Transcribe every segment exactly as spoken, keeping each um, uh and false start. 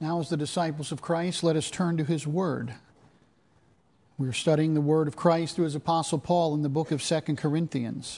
Now, as the disciples of Christ, let us turn to His Word. We are studying the Word of Christ through His Apostle Paul in the book of Second Corinthians.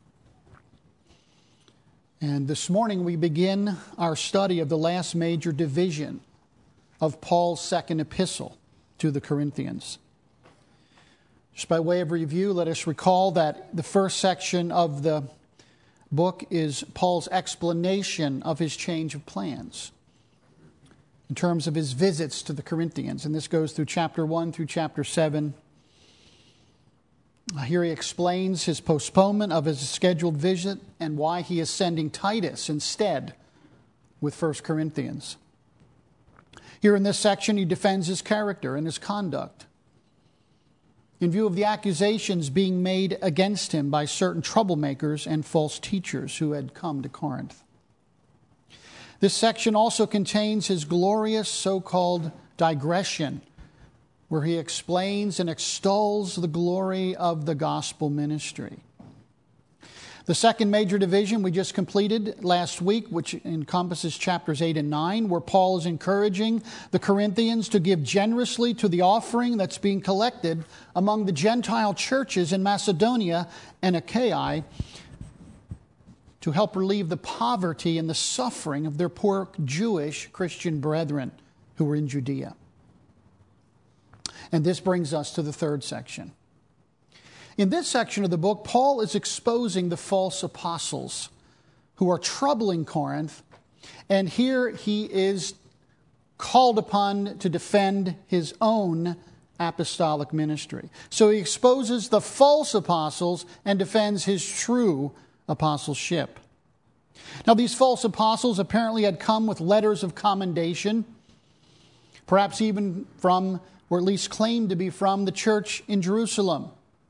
And this morning we begin our study of the last major division of Paul's second epistle to the Corinthians. Just by way of review, let us recall that the first section of the book is Paul's explanation of his change of plans in terms of his visits to the Corinthians. And this goes through chapter one through chapter seven. Here he explains his postponement of his scheduled visit and why he is sending Titus instead with First Corinthians. Here in this section, he defends his character and his conduct in view of the accusations being made against him by certain troublemakers and false teachers who had come to Corinth. This section also contains his glorious so-called digression, where he explains and extols the glory of the gospel ministry. The second major division we just completed last week, which encompasses chapters eight and nine, where Paul is encouraging the Corinthians to give generously to the offering that's being collected among the Gentile churches in Macedonia and Achaia to help relieve the poverty and the suffering of their poor Jewish Christian brethren who were in Judea. And this brings us to the third section. In this section of the book, Paul is exposing the false apostles who are troubling Corinth, and here he is called upon to defend his own apostolic ministry. So he exposes the false apostles and defends his true apostleship. Now, these false apostles apparently had come with letters of commendation, perhaps even from, or at least claimed to be from, the church in Jerusalem.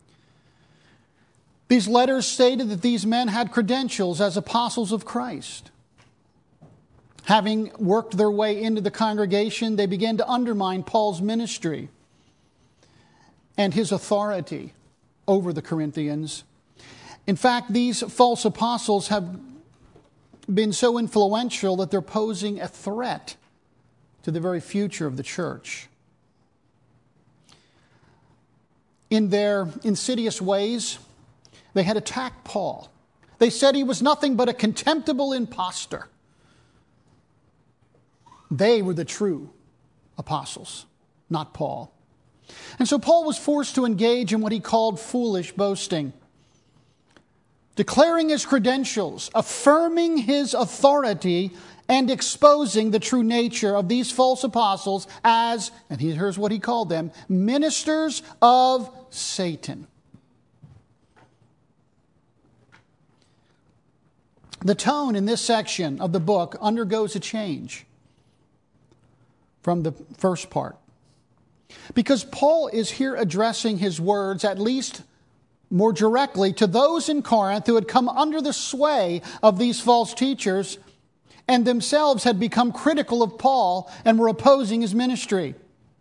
These letters stated that these men had credentials as apostles of Christ. Having worked their way into the congregation, they began to undermine Paul's ministry and his authority over the Corinthians. In fact, these false apostles have been so influential that they're posing a threat to the very future of the church. In their insidious ways, they had attacked Paul. They said he was nothing but a contemptible impostor. They were the true apostles, not Paul. And so Paul was forced to engage in what he called foolish boasting, declaring his credentials, affirming his authority, and exposing the true nature of these false apostles as, and here's what he called them, ministers of Satan. The tone in this section of the book undergoes a change from the first part, because Paul is here addressing his words, at least more directly, to those in Corinth who had come under the sway of these false teachers and themselves had become critical of Paul and were opposing his ministry.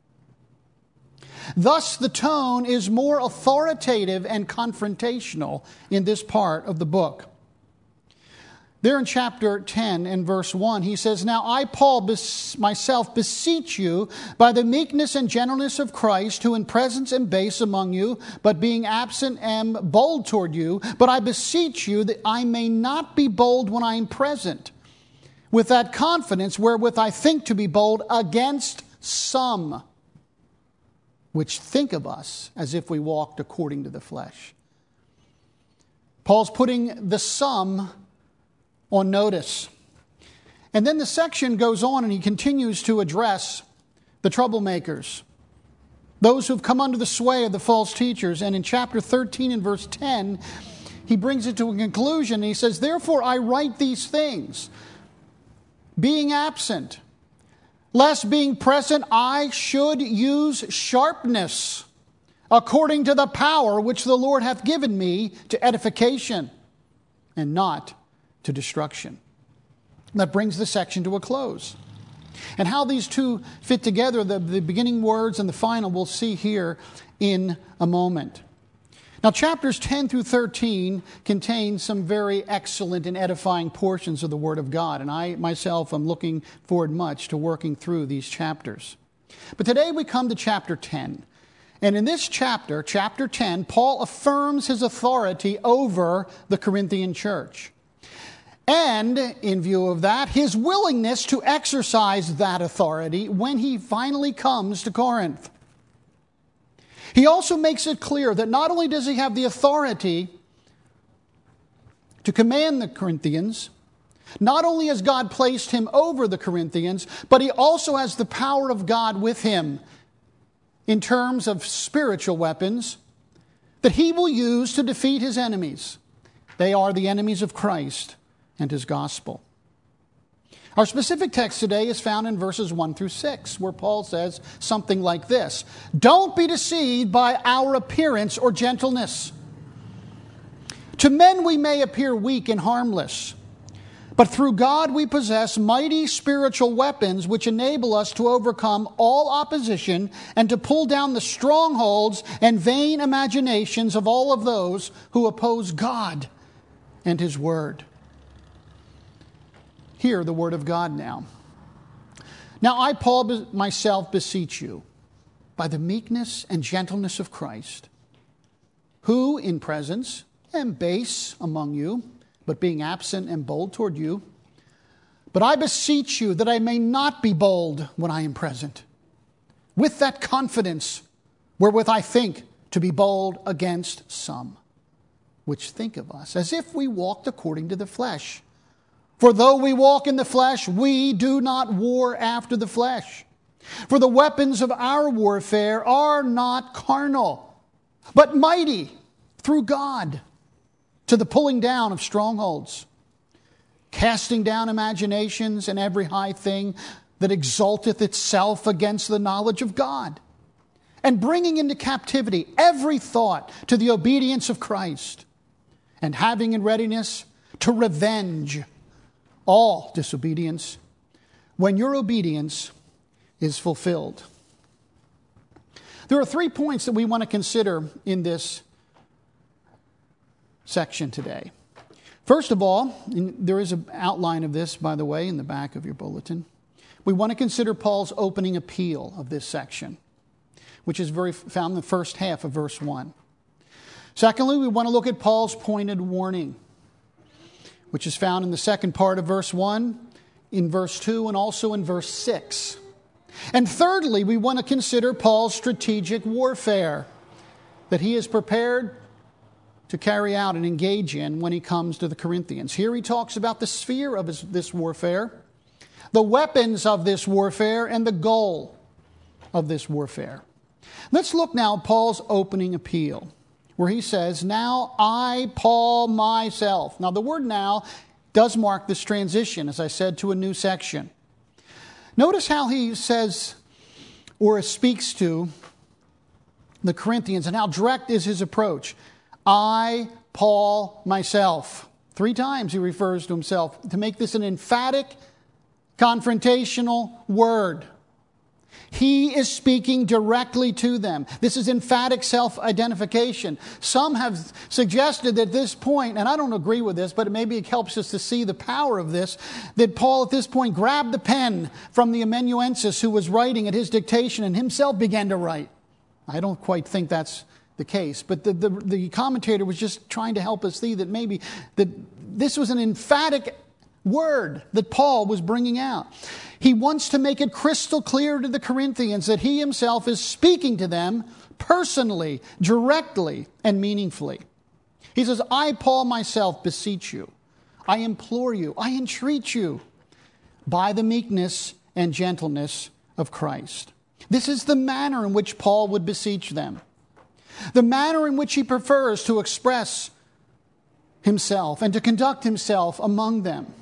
Thus, the tone is more authoritative and confrontational in this part of the book. There in chapter ten and verse one, he says, "Now I, Paul, bes- myself beseech you by the meekness and gentleness of Christ, who in presence am base among you, but being absent am bold toward you. But I beseech you that I may not be bold when I am present, with that confidence wherewith I think to be bold against some, which think of us as if we walked according to the flesh." Paul's putting the some on notice. And then the section goes on and he continues to address the troublemakers, those who have come under the sway of the false teachers. And in chapter thirteen and verse ten, he brings it to a conclusion. And he says, "Therefore I write these things, being absent, lest being present I should use sharpness, according to the power which the Lord hath given me to edification, and not to destruction." That brings the section to a close. And how these two fit together, the, the beginning words and the final, we'll see here in a moment. Now, chapters ten through thirteen contain some very excellent and edifying portions of the Word of God, and I myself am looking forward much to working through these chapters. But today we come to chapter ten. And in this chapter, chapter ten, Paul affirms his authority over the Corinthian church. And, in view of that, his willingness to exercise that authority when he finally comes to Corinth. He also makes it clear that not only does he have the authority to command the Corinthians, not only has God placed him over the Corinthians, but he also has the power of God with him in terms of spiritual weapons that he will use to defeat his enemies. They are the enemies of Christ and his gospel. Our specific text today is found in verses one through six, where Paul says something like this: "Don't be deceived by our appearance or gentleness. To men we may appear weak and harmless, but through God we possess mighty spiritual weapons which enable us to overcome all opposition and to pull down the strongholds and vain imaginations of all of those who oppose God and his word." Hear the word of God now. "Now I, Paul, myself beseech you, by the meekness and gentleness of Christ, who in presence am base among you, but being absent am bold toward you. But I beseech you that I may not be bold when I am present, with that confidence wherewith I think to be bold against some, which think of us as if we walked according to the flesh. For though we walk in the flesh, we do not war after the flesh. For the weapons of our warfare are not carnal, but mighty through God to the pulling down of strongholds, casting down imaginations and every high thing that exalteth itself against the knowledge of God, and bringing into captivity every thought to the obedience of Christ, and having in readiness to revenge all disobedience when your obedience is fulfilled." There are three points that we want to consider in this section today. First of all, and there is an outline of this, by the way, in the back of your bulletin. We want to consider Paul's opening appeal of this section, which is very found in the first half of verse one. Secondly, we want to look at Paul's pointed warning, which is found in the second part of verse one, in verse two, and also in verse six. And thirdly, we want to consider Paul's strategic warfare that he is prepared to carry out and engage in when he comes to the Corinthians. Here he talks about the sphere of his, this warfare, the weapons of this warfare, and the goal of this warfare. Let's look now at Paul's opening appeal, where he says, "Now I, Paul, myself." Now the word "now" does mark this transition, as I said, to a new section. Notice how he says or speaks to the Corinthians and how direct is his approach. "I, Paul, myself." Three times he refers to himself to make this an emphatic, confrontational word. He is speaking directly to them. This is emphatic self-identification. Some have suggested at this point, and I don't agree with this, but maybe it helps us to see the power of this, that Paul at this point grabbed the pen from the amanuensis who was writing at his dictation and himself began to write. I don't quite think that's the case, but the, the, the commentator was just trying to help us see that maybe that this was an emphatic word that Paul was bringing out. He wants to make it crystal clear to the Corinthians that he himself is speaking to them personally, directly, and meaningfully. He says, "I, Paul, myself beseech you. I implore you. I entreat you by the meekness and gentleness of Christ." This is the manner in which Paul would beseech them. The manner in which he prefers to express himself and to conduct himself among them.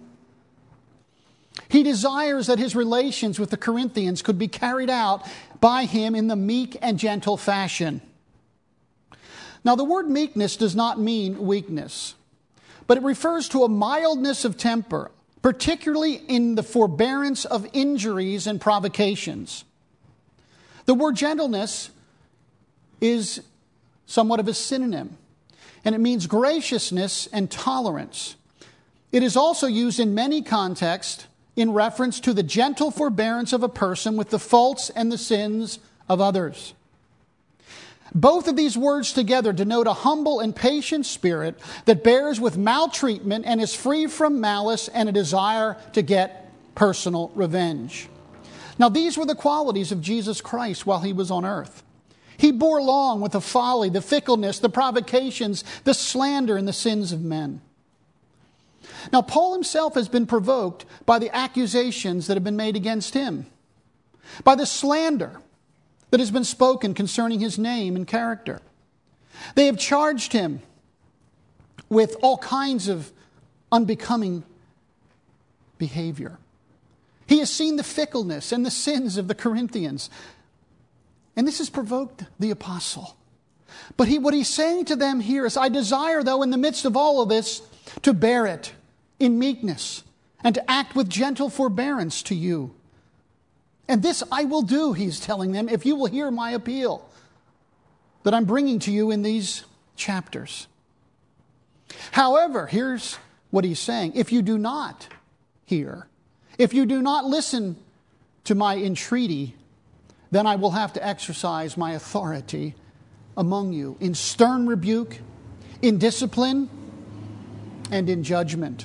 He desires that his relations with the Corinthians could be carried out by him in the meek and gentle fashion. Now, the word meekness does not mean weakness, but it refers to a mildness of temper, particularly in the forbearance of injuries and provocations. The word gentleness is somewhat of a synonym, and it means graciousness and tolerance. It is also used in many contexts in reference to the gentle forbearance of a person with the faults and the sins of others. Both of these words together denote a humble and patient spirit that bears with maltreatment and is free from malice and a desire to get personal revenge. Now, these were the qualities of Jesus Christ while he was on earth. He bore long with the folly, the fickleness, the provocations, the slander, and the sins of men. Now, Paul himself has been provoked by the accusations that have been made against him, by the slander that has been spoken concerning his name and character. They have charged him with all kinds of unbecoming behavior. He has seen the fickleness and the sins of the Corinthians. And this has provoked the apostle. But he, what he's saying to them here is, I desire, though, in the midst of all of this, to bear it in meekness and to act with gentle forbearance to you. And this I will do, he's telling them, if you will hear my appeal that I'm bringing to you in these chapters. However, here's what he's saying. If you do not hear, if you do not listen to my entreaty, then I will have to exercise my authority among you in stern rebuke, in discipline, and in judgment.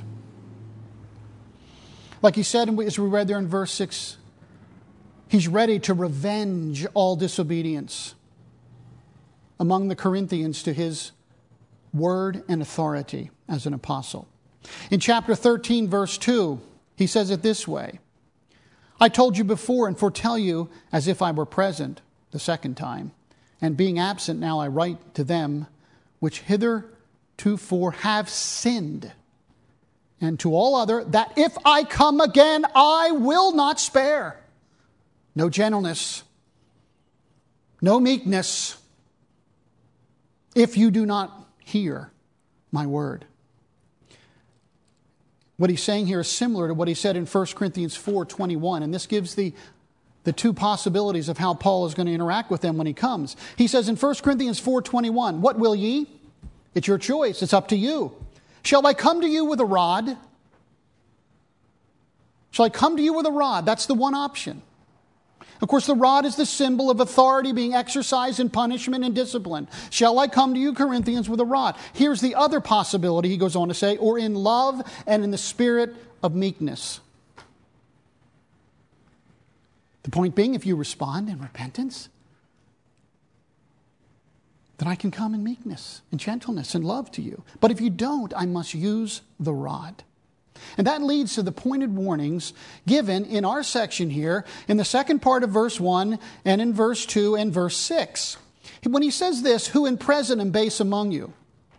Like he said, as we read there in verse six, he's ready to revenge all disobedience among the Corinthians to his word and authority as an apostle. In chapter thirteen, verse two, he says it this way. I told you before and foretell you as if I were present the second time. And being absent now I write to them which hitherto have sinned. And to all other that if I come again I will not spare. No gentleness, no meekness, if you do not hear my word. What he's saying here is similar to what he said in First Corinthians four twenty-one, and this gives the, the two possibilities of how Paul is going to interact with them when he comes. He says in First Corinthians four twenty-one, what will ye? It's your choice. It's up to you. Shall I come to you with a rod? Shall I come to you with a rod? That's the one option. Of course, the rod is the symbol of authority being exercised in punishment and discipline. Shall I come to you, Corinthians, with a rod? Here's the other possibility, he goes on to say, or in love and in the spirit of meekness. The point being, if you respond in repentance, then I can come in meekness and gentleness and love to you. But if you don't, I must use the rod. And that leads to the pointed warnings given in our section here in the second part of verse one and in verse two and verse six. When he says this, who in present and base among you?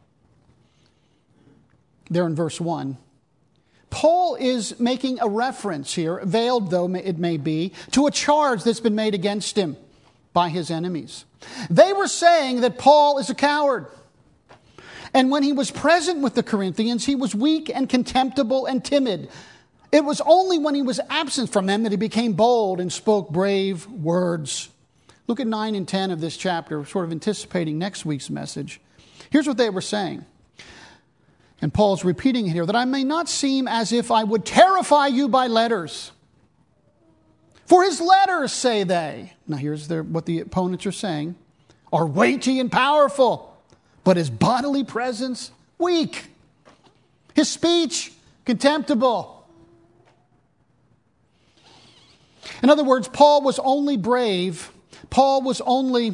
There in verse one. Paul is making a reference here, veiled though it may be, to a charge that's been made against him by his enemies. They were saying that Paul is a coward. And when he was present with the Corinthians, he was weak and contemptible and timid. It was only when he was absent from them that he became bold and spoke brave words. Look at nine and ten of this chapter, sort of anticipating next week's message. Here's what they were saying. And Paul's repeating it here, that I may not seem as if I would terrify you by letters. For his letters, say they. Now here's their, what the opponents are saying. Are weighty and powerful. But his bodily presence, weak. His speech, contemptible. In other words, Paul was only brave. Paul was only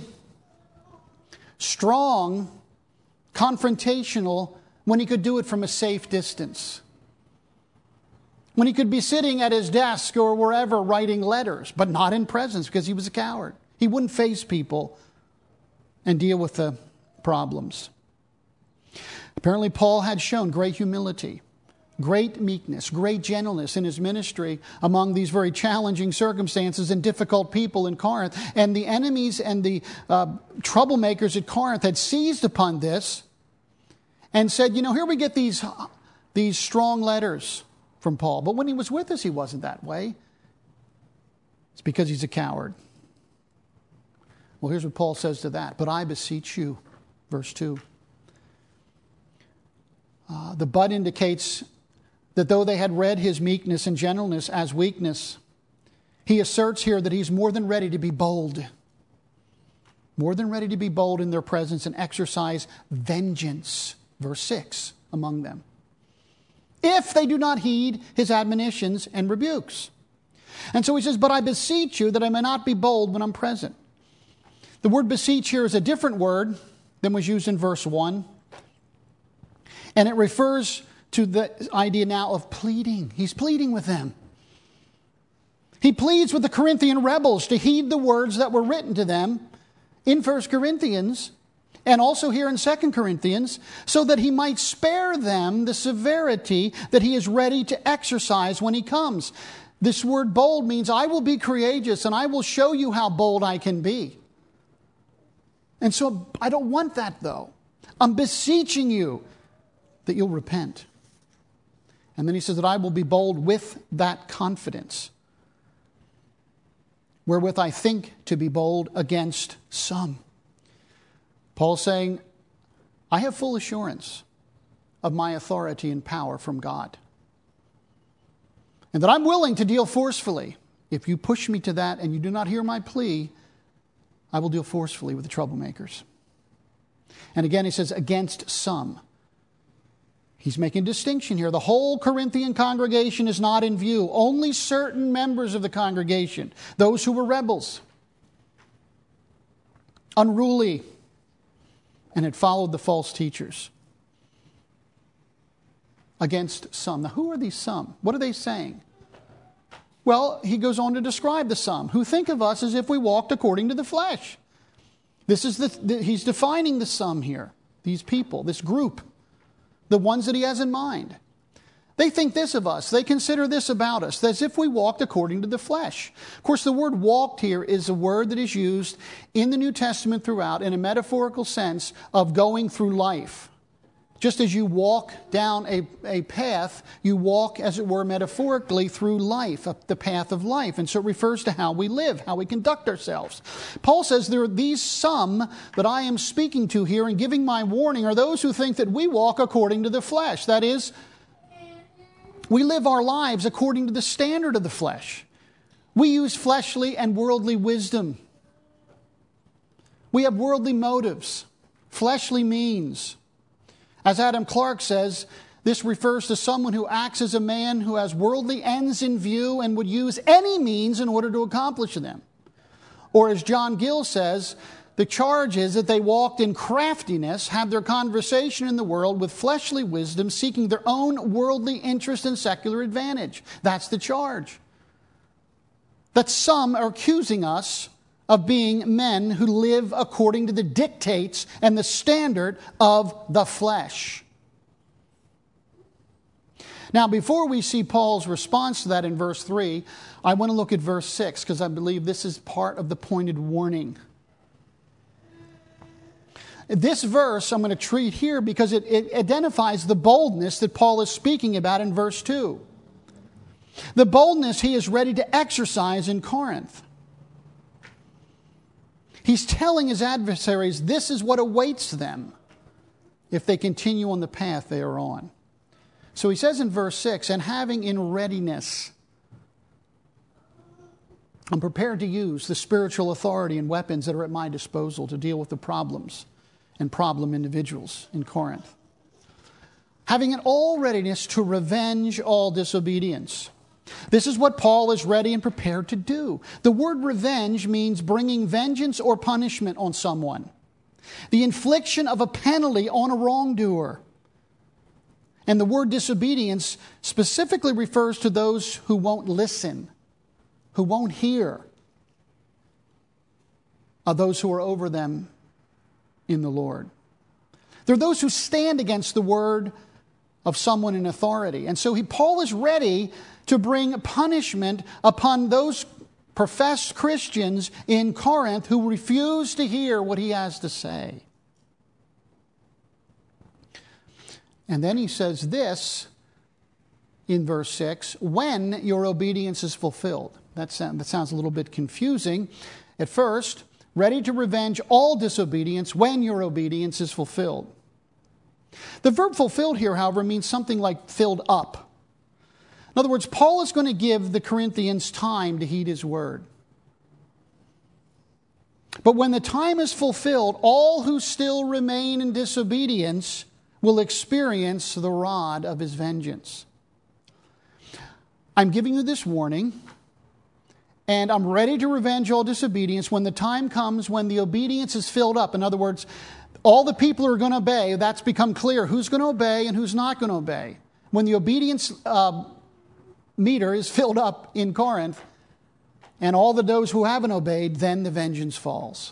strong, confrontational, when he could do it from a safe distance. When he could be sitting at his desk or wherever writing letters, but not in presence because he was a coward. He wouldn't face people and deal with the problems. Apparently, Paul had shown great humility, great meekness, great gentleness in his ministry among these very challenging circumstances and difficult people in Corinth. And the enemies and the uh, troublemakers at Corinth had seized upon this and said, you know, here we get these, these strong letters from Paul. But when he was with us, he wasn't that way. It's because he's a coward. Well, here's what Paul says to that. But I beseech you, verse two. Uh, the but indicates that though they had read his meekness and gentleness as weakness, he asserts here that he's more than ready to be bold. More than ready to be bold in their presence and exercise vengeance, verse six, among them, if they do not heed his admonitions and rebukes. And so he says, but I beseech you that I may not be bold when I'm present. The word beseech here is a different word than was used in verse one. And it refers to the idea now of pleading. He's pleading with them. He pleads with the Corinthian rebels to heed the words that were written to them in First Corinthians and also here in Second Corinthians, so that he might spare them the severity that he is ready to exercise when he comes. This word bold means I will be courageous and I will show you how bold I can be. And so I don't want that, though. I'm beseeching you that you'll repent. And then he says that I will be bold with that confidence, wherewith I think to be bold against some. Paul's saying, I have full assurance of my authority and power from God. And that I'm willing to deal forcefully. If you push me to that and you do not hear my plea, I will deal forcefully with the troublemakers. And again, he says, against some. He's making a distinction here. The whole Corinthian congregation is not in view. Only certain members of the congregation, those who were rebels, unruly, and had followed the false teachers. Against some. Now, who are these some? What are they saying? Well, he goes on to describe the some, who think of us as if we walked according to the flesh. This is the, the he's defining the some here. These people, this group. The ones that he has in mind. They think this of us. They consider this about us, as if we walked according to the flesh. Of course, the word walked here is a word that is used in the New Testament throughout in a metaphorical sense of going through life. Just as you walk down a, a path, you walk, as it were, metaphorically through life, up the path of life. And so it refers to how we live, how we conduct ourselves. Paul says there are these some that I am speaking to here and giving my warning are those who think that we walk according to the flesh. That is, we live our lives according to the standard of the flesh. We use fleshly and worldly wisdom. We have worldly motives, fleshly means. As Adam Clarke says, this refers to someone who acts as a man who has worldly ends in view and would use any means in order to accomplish them. Or as John Gill says, the charge is that they walked in craftiness, had their conversation in the world with fleshly wisdom, seeking their own worldly interest and secular advantage. That's the charge. That some are accusing us of being men who live according to the dictates and the standard of the flesh. Now, before we see Paul's response to that in verse three, I want to look at verse six because I believe this is part of the pointed warning. This verse I'm going to treat here because it, it identifies the boldness that Paul is speaking about in verse two. The boldness he is ready to exercise in Corinth. He's telling his adversaries this is what awaits them if they continue on the path they are on. So he says in verse six, and having in readiness, I'm prepared to use the spiritual authority and weapons that are at my disposal to deal with the problems and problem individuals in Corinth. Having in all readiness to revenge all disobedience. This is what Paul is ready and prepared to do. The word revenge means bringing vengeance or punishment on someone. The infliction of a penalty on a wrongdoer. And the word disobedience specifically refers to those who won't listen, who won't hear, of those who are over them in the Lord. They're those who stand against the word of someone in authority. And so he, Paul is ready to bring punishment upon those professed Christians in Corinth who refuse to hear what he has to say. And then he says this in verse six, when your obedience is fulfilled. That sounds, that sounds a little bit confusing at first. ready to revenge all disobedience when your obedience is fulfilled. The verb fulfilled here, however, means something like filled up. In other words, Paul is going to give the Corinthians time to heed his word. But when the time is fulfilled, all who still remain in disobedience will experience the rod of his vengeance. I'm giving you this warning, and I'm ready to revenge all disobedience when the time comes when the obedience is filled up. In other words, all the people are going to obey. That's become clear who's going to obey and who's not going to obey. When the obedience uh, meter is filled up in Corinth, and all the those who haven't obeyed, then the vengeance falls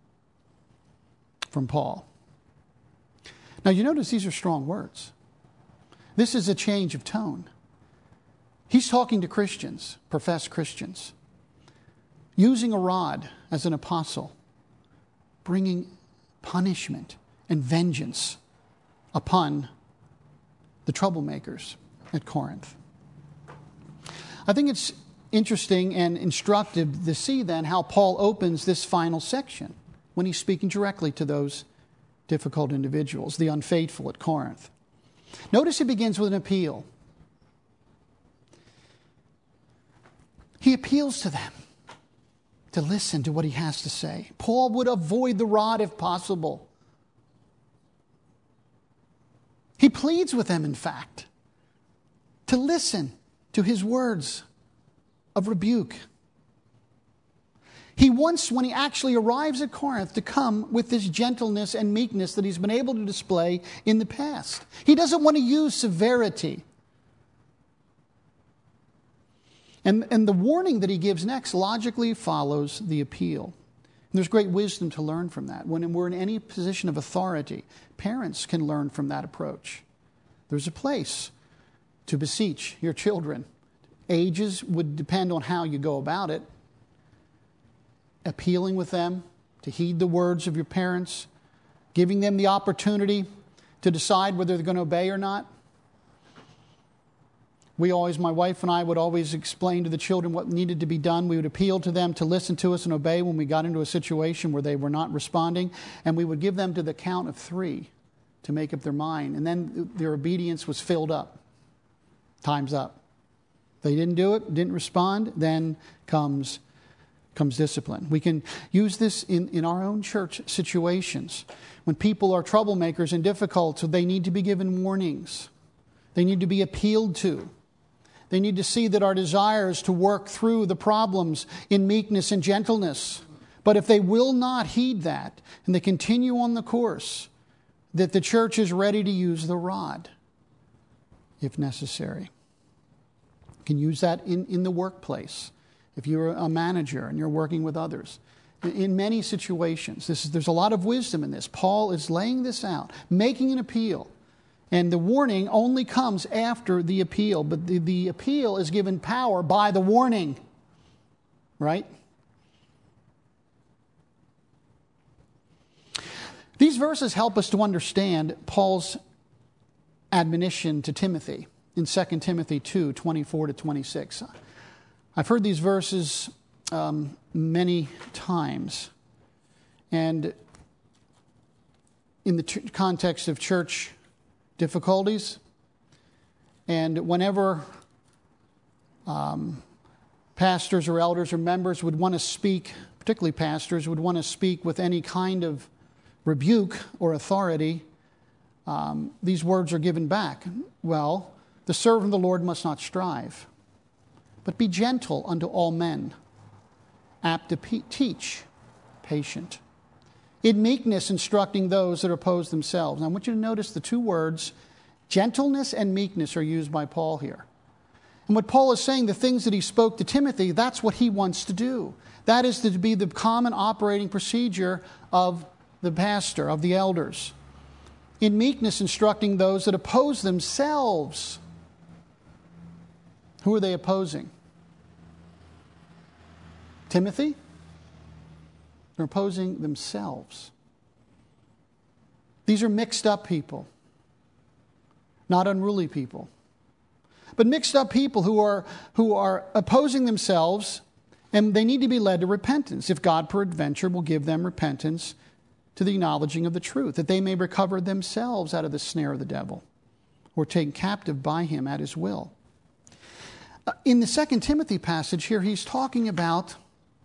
from Paul. Now you notice these are strong words. This is a change of tone. He's talking to Christians, professed Christians, using a rod as an apostle, bringing punishment and vengeance upon the troublemakers at Corinth. I think it's interesting and instructive to see then how Paul opens this final section when he's speaking directly to those difficult individuals, the unfaithful at Corinth. Notice he begins with an appeal. He appeals to them to listen to what he has to say. Paul would avoid the rod if possible. He pleads with them, in fact, to listen to his words of rebuke. He wants, when he actually arrives at Corinth, to come with this gentleness and meekness that he's been able to display in the past. He doesn't want to use severity. And, and the warning that he gives next logically follows the appeal. And there's great wisdom to learn from that. When we're in any position of authority, parents can learn from that approach. There's a place to beseech your children. Ages would depend on how you go about it. Appealing with them to heed the words of your parents, giving them the opportunity to decide whether they're going to obey or not. We always, my wife and I would always explain to the children what needed to be done. We would appeal to them to listen to us and obey when we got into a situation where they were not responding. And we would give them to the count of three to make up their mind. And then their obedience was filled up. Time's up. They didn't do it, didn't respond, then comes, comes discipline. We can use this in, in our own church situations. When people are troublemakers and difficult, so they need to be given warnings. They need to be appealed to. They need to see that our desire is to work through the problems in meekness and gentleness. But if they will not heed that, and they continue on the course, that the church is ready to use the rod, if necessary. You can use that in, in the workplace. If you're a manager and you're working with others. In many situations, this is, there's a lot of wisdom in this. Paul is laying this out, making an appeal. And the warning only comes after the appeal. But the, the appeal is given power by the warning. Right? These verses help us to understand Paul's admonition to Timothy in Second Timothy two, twenty-four to twenty-six. I've heard these verses um, many times. And in the t- context of church difficulties, and whenever um, pastors or elders or members would want to speak, particularly pastors, would want to speak with any kind of rebuke or authority, um, these words are given back. Well, the servant of the Lord must not strive, but be gentle unto all men, apt to pe- teach, patient. In meekness instructing those that oppose themselves. Now I want you to notice the two words, gentleness and meekness, are used by Paul here. And what Paul is saying, the things that he spoke to Timothy, that's what he wants to do. That is to be the common operating procedure of the pastor, of the elders. In meekness instructing those that oppose themselves. Who are they opposing? Timothy? They're opposing themselves. These are mixed up people, not unruly people. But mixed up people who are, who are opposing themselves And they need to be led to repentance, if God peradventure will give them repentance to the acknowledging of the truth, that they may recover themselves out of the snare of the devil, or taken captive by him at his will. Uh, in the Second Timothy passage here, he's talking about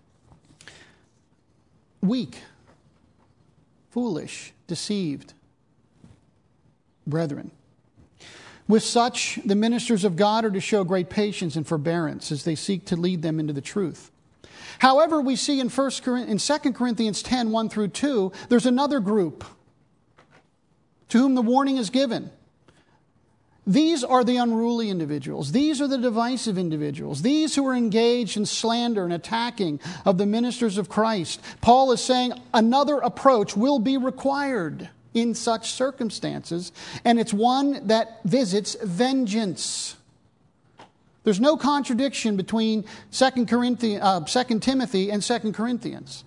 weak, foolish, deceived brethren. With such, the ministers of God are to show great patience and forbearance as they seek to lead them into the truth. However, we see in First in Second Corinthians ten, one through two, there's another group to whom the warning is given. These are the unruly individuals. These are the divisive individuals. These who are engaged in slander and attacking of the ministers of Christ. Paul is saying another approach will be required in such circumstances, and it's one that visits vengeance. There's no contradiction between Second Corinthians, uh, Second Timothy and Second Corinthians.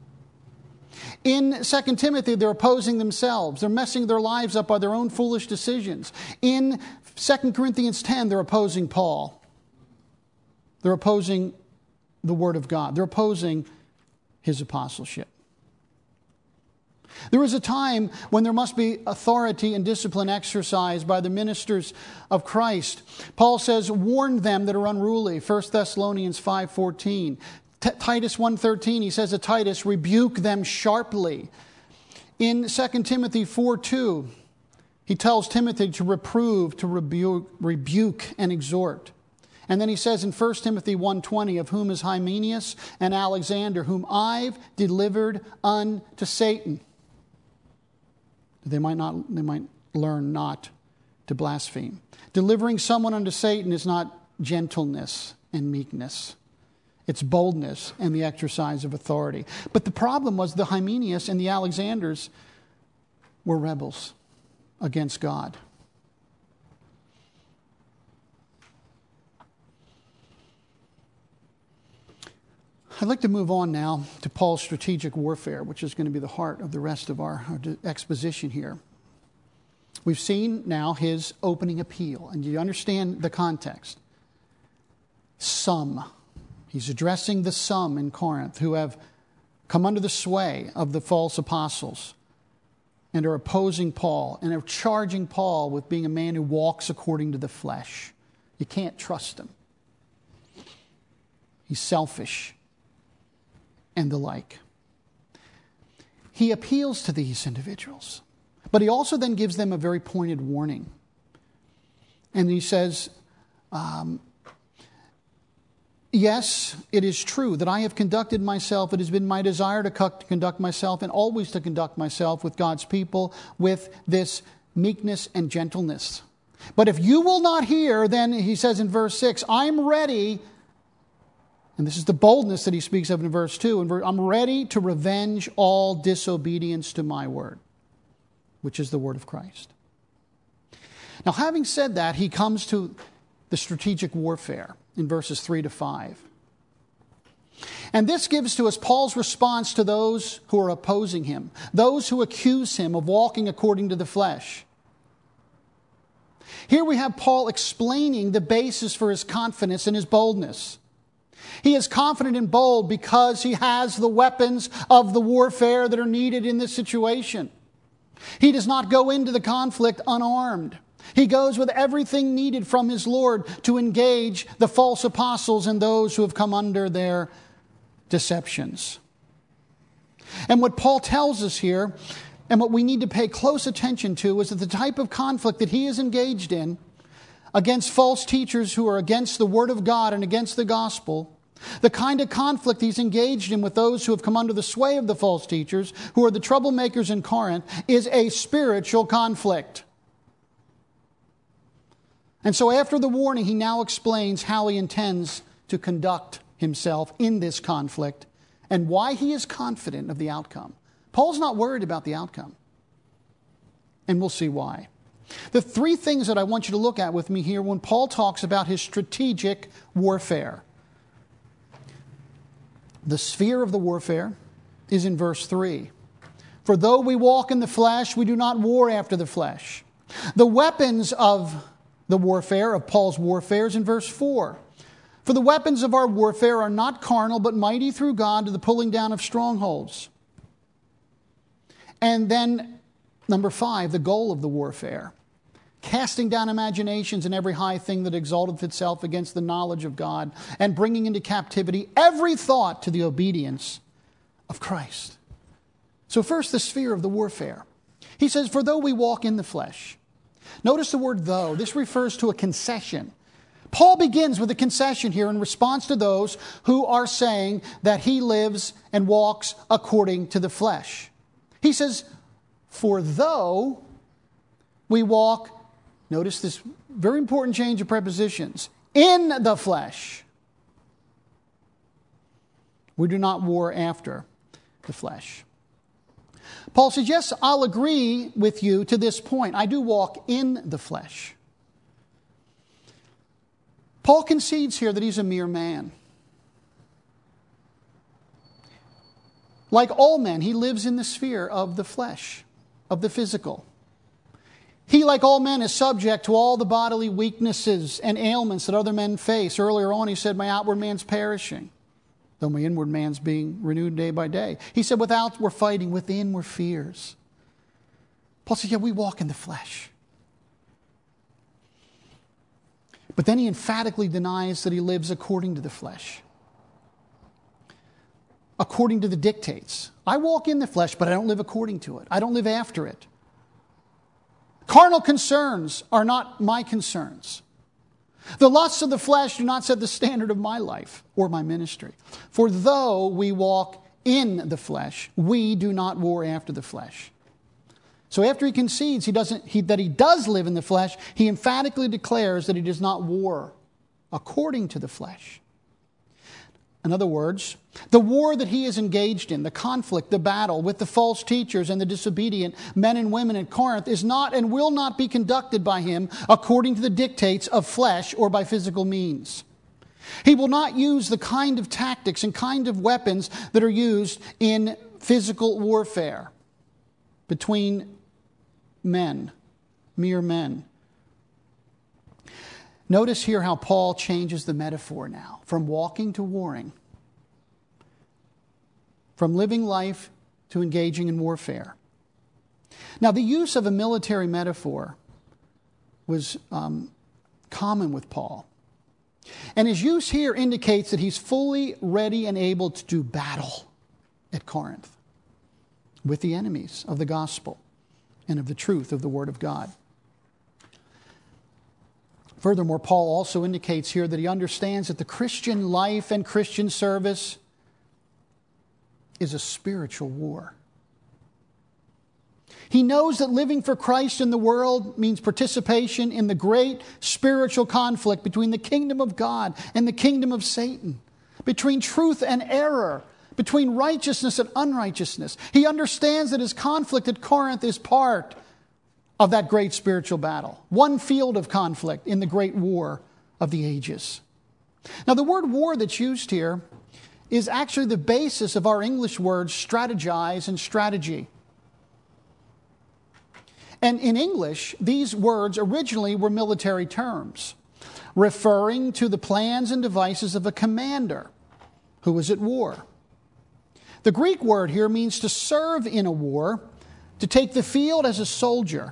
In Second Timothy, they're opposing themselves. They're messing their lives up by their own foolish decisions. In Second Corinthians ten, they're opposing Paul. They're opposing the Word of God. They're opposing his apostleship. There is a time when there must be authority and discipline exercised by the ministers of Christ. Paul says, warn them that are unruly, First Thessalonians five fourteen. T- Titus one thirteen, he says to Titus, rebuke them sharply. In Second Timothy four two, he tells Timothy to reprove, to rebuke, rebuke and exhort. And then he says in First Timothy one twenty, of whom is Hymenaeus and Alexander, whom I've delivered unto Satan. They might not. They might learn not to blaspheme. Delivering someone unto Satan is not gentleness and meekness. It's boldness and the exercise of authority. But the problem was the Hymenaeus and the Alexanders were rebels against God. I'd like to move on now to Paul's strategic warfare, which is going to be the heart of the rest of our exposition here. We've seen now his opening appeal, and you understand the context. Some. He's addressing the some in Corinth who have come under the sway of the false apostles and are opposing Paul and are charging Paul with being a man who walks according to the flesh. You can't trust him. He's selfish and the like. He appeals to these individuals, but he also then gives them a very pointed warning. And he says, um, yes, it is true that I have conducted myself. It has been my desire to conduct myself and always to conduct myself with God's people with this meekness and gentleness. But if you will not hear, then he says in verse six, I'm ready. And this is the boldness that he speaks of in verse two. And I'm ready to revenge all disobedience to my word, which is the word of Christ. Now, having said that, he comes to the strategic warfare in verses three to five. And this gives to us Paul's response to those who are opposing him, those who accuse him of walking according to the flesh. Here we have Paul explaining the basis for his confidence and his boldness. He is confident and bold because he has the weapons of the warfare that are needed in this situation. He does not go into the conflict unarmed. He goes with everything needed from his Lord to engage the false apostles and those who have come under their deceptions. And what Paul tells us here, and what we need to pay close attention to, is that the type of conflict that he is engaged in against false teachers who are against the Word of God and against the gospel, the kind of conflict he's engaged in with those who have come under the sway of the false teachers, who are the troublemakers in Corinth, is a spiritual conflict. And so after the warning, he now explains how he intends to conduct himself in this conflict and why he is confident of the outcome. Paul's not worried about the outcome. And we'll see why. The three things that I want you to look at with me here when Paul talks about his strategic warfare. The sphere of the warfare is in verse three. For though we walk in the flesh, we do not war after the flesh. The weapons of the warfare, of Paul's warfare, is in verse four. For the weapons of our warfare are not carnal, but mighty through God to the pulling down of strongholds. And then, number five, the goal of the warfare. Casting down imaginations and every high thing that exalteth itself against the knowledge of God, and bringing into captivity every thought to the obedience of Christ. So first, the sphere of the warfare. He says, for though we walk in the flesh. Notice the word though. This refers to a concession. Paul begins with a concession here in response to those who are saying that he lives and walks according to the flesh. He says, for though we walk, notice this very important change of prepositions, in the flesh, we do not war after the flesh. Paul says, yes, I'll agree with you to this point. I do walk in the flesh. Paul concedes here that he's a mere man. Like all men, he lives in the sphere of the flesh, of the physical. He, like all men, is subject to all the bodily weaknesses and ailments that other men face. Earlier on, he said, my outward man's perishing, though my inward man's being renewed day by day. He said, without we're fighting, within we're fears. Paul said, yeah, we walk in the flesh. But then he emphatically denies that he lives according to the flesh, according to the dictates. I walk in the flesh, but I don't live according to it. I don't live after it. Carnal concerns are not my concerns. The lusts of the flesh do not set the standard of my life or my ministry. For though we walk in the flesh, we do not war after the flesh. So after he concedes he doesn't, he, that he does live in the flesh, he emphatically declares that he does not war according to the flesh. In other words, the war that he is engaged in, the conflict, the battle with the false teachers and the disobedient men and women in Corinth is not and will not be conducted by him according to the dictates of flesh or by physical means. He will not use the kind of tactics and kind of weapons that are used in physical warfare between men, mere men. Notice here how Paul changes the metaphor now from walking to warring, from living life to engaging in warfare. Now, the use of a military metaphor was um, common with Paul. And his use here indicates that he's fully ready and able to do battle at Corinth with the enemies of the gospel and of the truth of the Word of God. Furthermore, Paul also indicates here that he understands that the Christian life and Christian service is a spiritual war. He knows that living for Christ in the world means participation in the great spiritual conflict between the kingdom of God and the kingdom of Satan, between truth and error, between righteousness and unrighteousness. He understands that his conflict at Corinth is part of that great spiritual battle. One field of conflict in the great war of the ages. Now, the word war that's used here is actually the basis of our English words strategize and strategy. And in English, these words originally were military terms, referring to the plans and devices of a commander who was at war. The Greek word here means to serve in a war, to take the field as a soldier.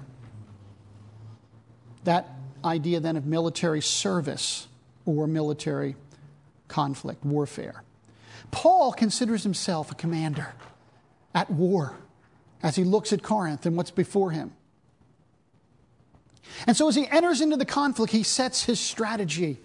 That idea then of military service or military conflict, warfare. Paul considers himself a commander at war as he looks at Corinth and what's before him. And so as he enters into the conflict, he sets his strategy.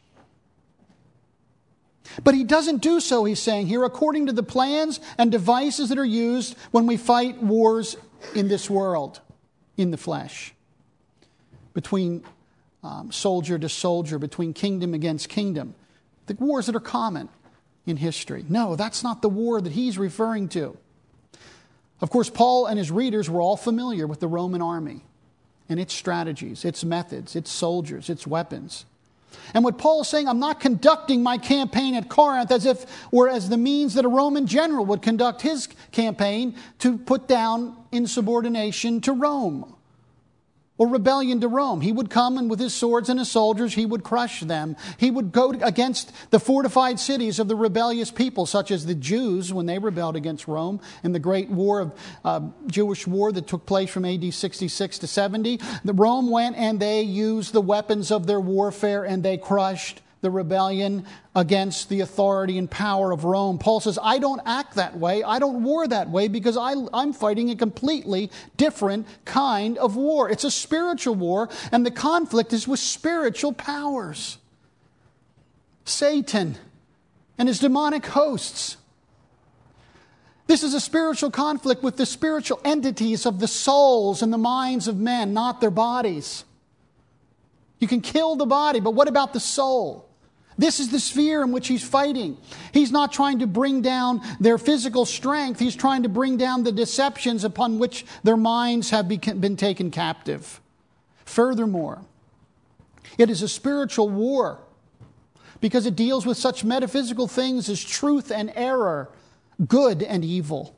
But he doesn't do so, he's saying here, according to the plans and devices that are used when we fight wars in this world, in the flesh. Between um, soldier to soldier, between kingdom against kingdom. The wars that are common in history. No, that's not the war that he's referring to. Of course, Paul and his readers were all familiar with the Roman army and its strategies, its methods, its soldiers, its weapons. And what Paul is saying, I'm not conducting my campaign at Corinth as if, or as the means that a Roman general would conduct his campaign to put down insubordination to Rome, or rebellion to Rome. He would come and with his swords and his soldiers, he would crush them. He would go against the fortified cities of the rebellious people, such as the Jews when they rebelled against Rome in the great war of uh, Jewish war that took place from A D sixty-six to seventy. The Rome went and they used the weapons of their warfare and they crushed the rebellion against the authority and power of Rome. Paul says, I don't act that way. I don't war that way because I, I'm fighting a completely different kind of war. It's a spiritual war, and the conflict is with spiritual powers. Satan and his demonic hosts. This is a spiritual conflict with the spiritual entities of the souls and the minds of men, not their bodies. You can kill the body, but what about the soul? This is the sphere in which he's fighting. He's not trying to bring down their physical strength. He's trying to bring down the deceptions upon which their minds have been taken captive. Furthermore, it is a spiritual war because it deals with such metaphysical things as truth and error, good and evil.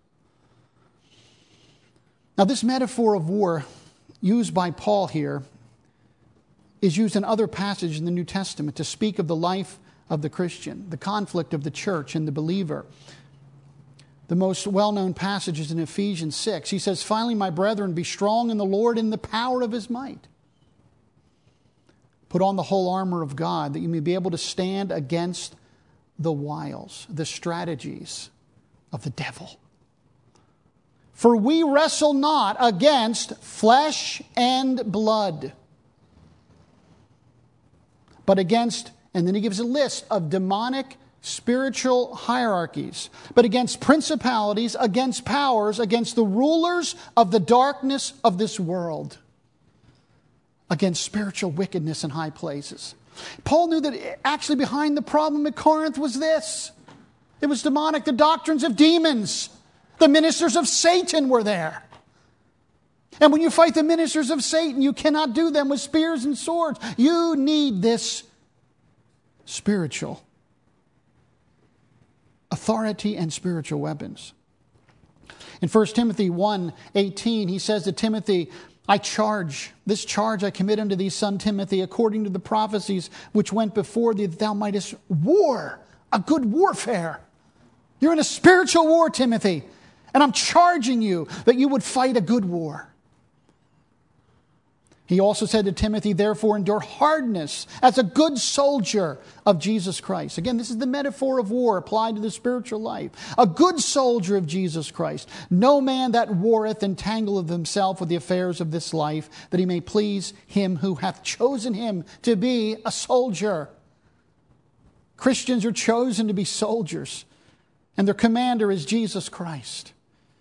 Now, this metaphor of war used by Paul here is used in other passages in the New Testament to speak of the life of the Christian, the conflict of the church and the believer. The most well-known passage is in Ephesians six. He says, finally, my brethren, be strong in the Lord in the power of his might. Put on the whole armor of God that you may be able to stand against the wiles, the strategies of the devil. For we wrestle not against flesh and blood, but against, and then he gives a list of demonic spiritual hierarchies, but against principalities, against powers, against the rulers of the darkness of this world, against spiritual wickedness in high places. Paul knew that actually behind the problem at Corinth was this. It was demonic, the doctrines of demons. The ministers of Satan were there. And when you fight the ministers of Satan, you cannot do them with spears and swords. You need this spiritual authority and spiritual weapons. In First Timothy one eighteen, he says to Timothy, I charge, this charge I commit unto thee, son Timothy, according to the prophecies which went before thee, that thou mightest war, a good warfare. You're in a spiritual war, Timothy, and I'm charging you that you would fight a good war. He also said to Timothy, therefore endure hardness as a good soldier of Jesus Christ. Again, this is the metaphor of war applied to the spiritual life. A good soldier of Jesus Christ. No man that warreth entangleth himself with the affairs of this life, that he may please him who hath chosen him to be a soldier. Christians are chosen to be soldiers, and their commander is Jesus Christ.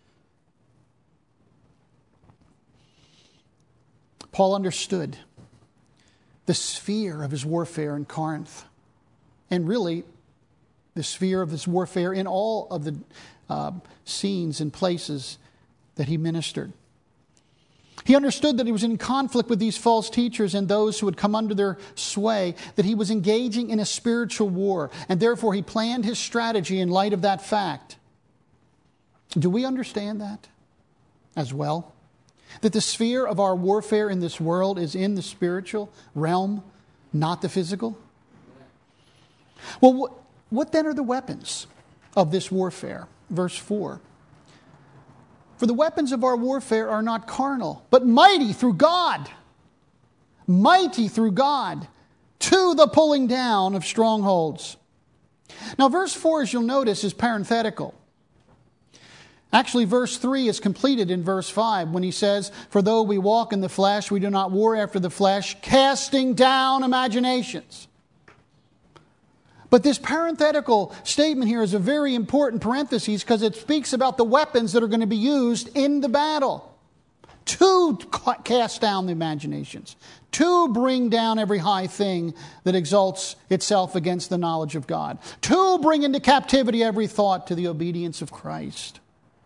Paul understood the sphere of his warfare in Corinth, and really the sphere of his warfare in all of the uh, scenes and places that he ministered. He understood that he was in conflict with these false teachers and those who had come under their sway, that he was engaging in a spiritual war, and therefore he planned his strategy in light of that fact. Do we understand that as well? That the sphere of our warfare in this world is in the spiritual realm, not the physical? Well, what, what then are the weapons of this warfare? Verse four. For the weapons of our warfare are not carnal, but mighty through God. Mighty through God to the pulling down of strongholds. Now, verse four, as you'll notice, is parenthetical. Actually, verse three is completed in verse five when he says, for though we walk in the flesh, we do not war after the flesh, casting down imaginations. But this parenthetical statement here is a very important parenthesis because it speaks about the weapons that are going to be used in the battle. To cast down the imaginations. To bring down every high thing that exalts itself against the knowledge of God. To bring into captivity every thought to the obedience of Christ.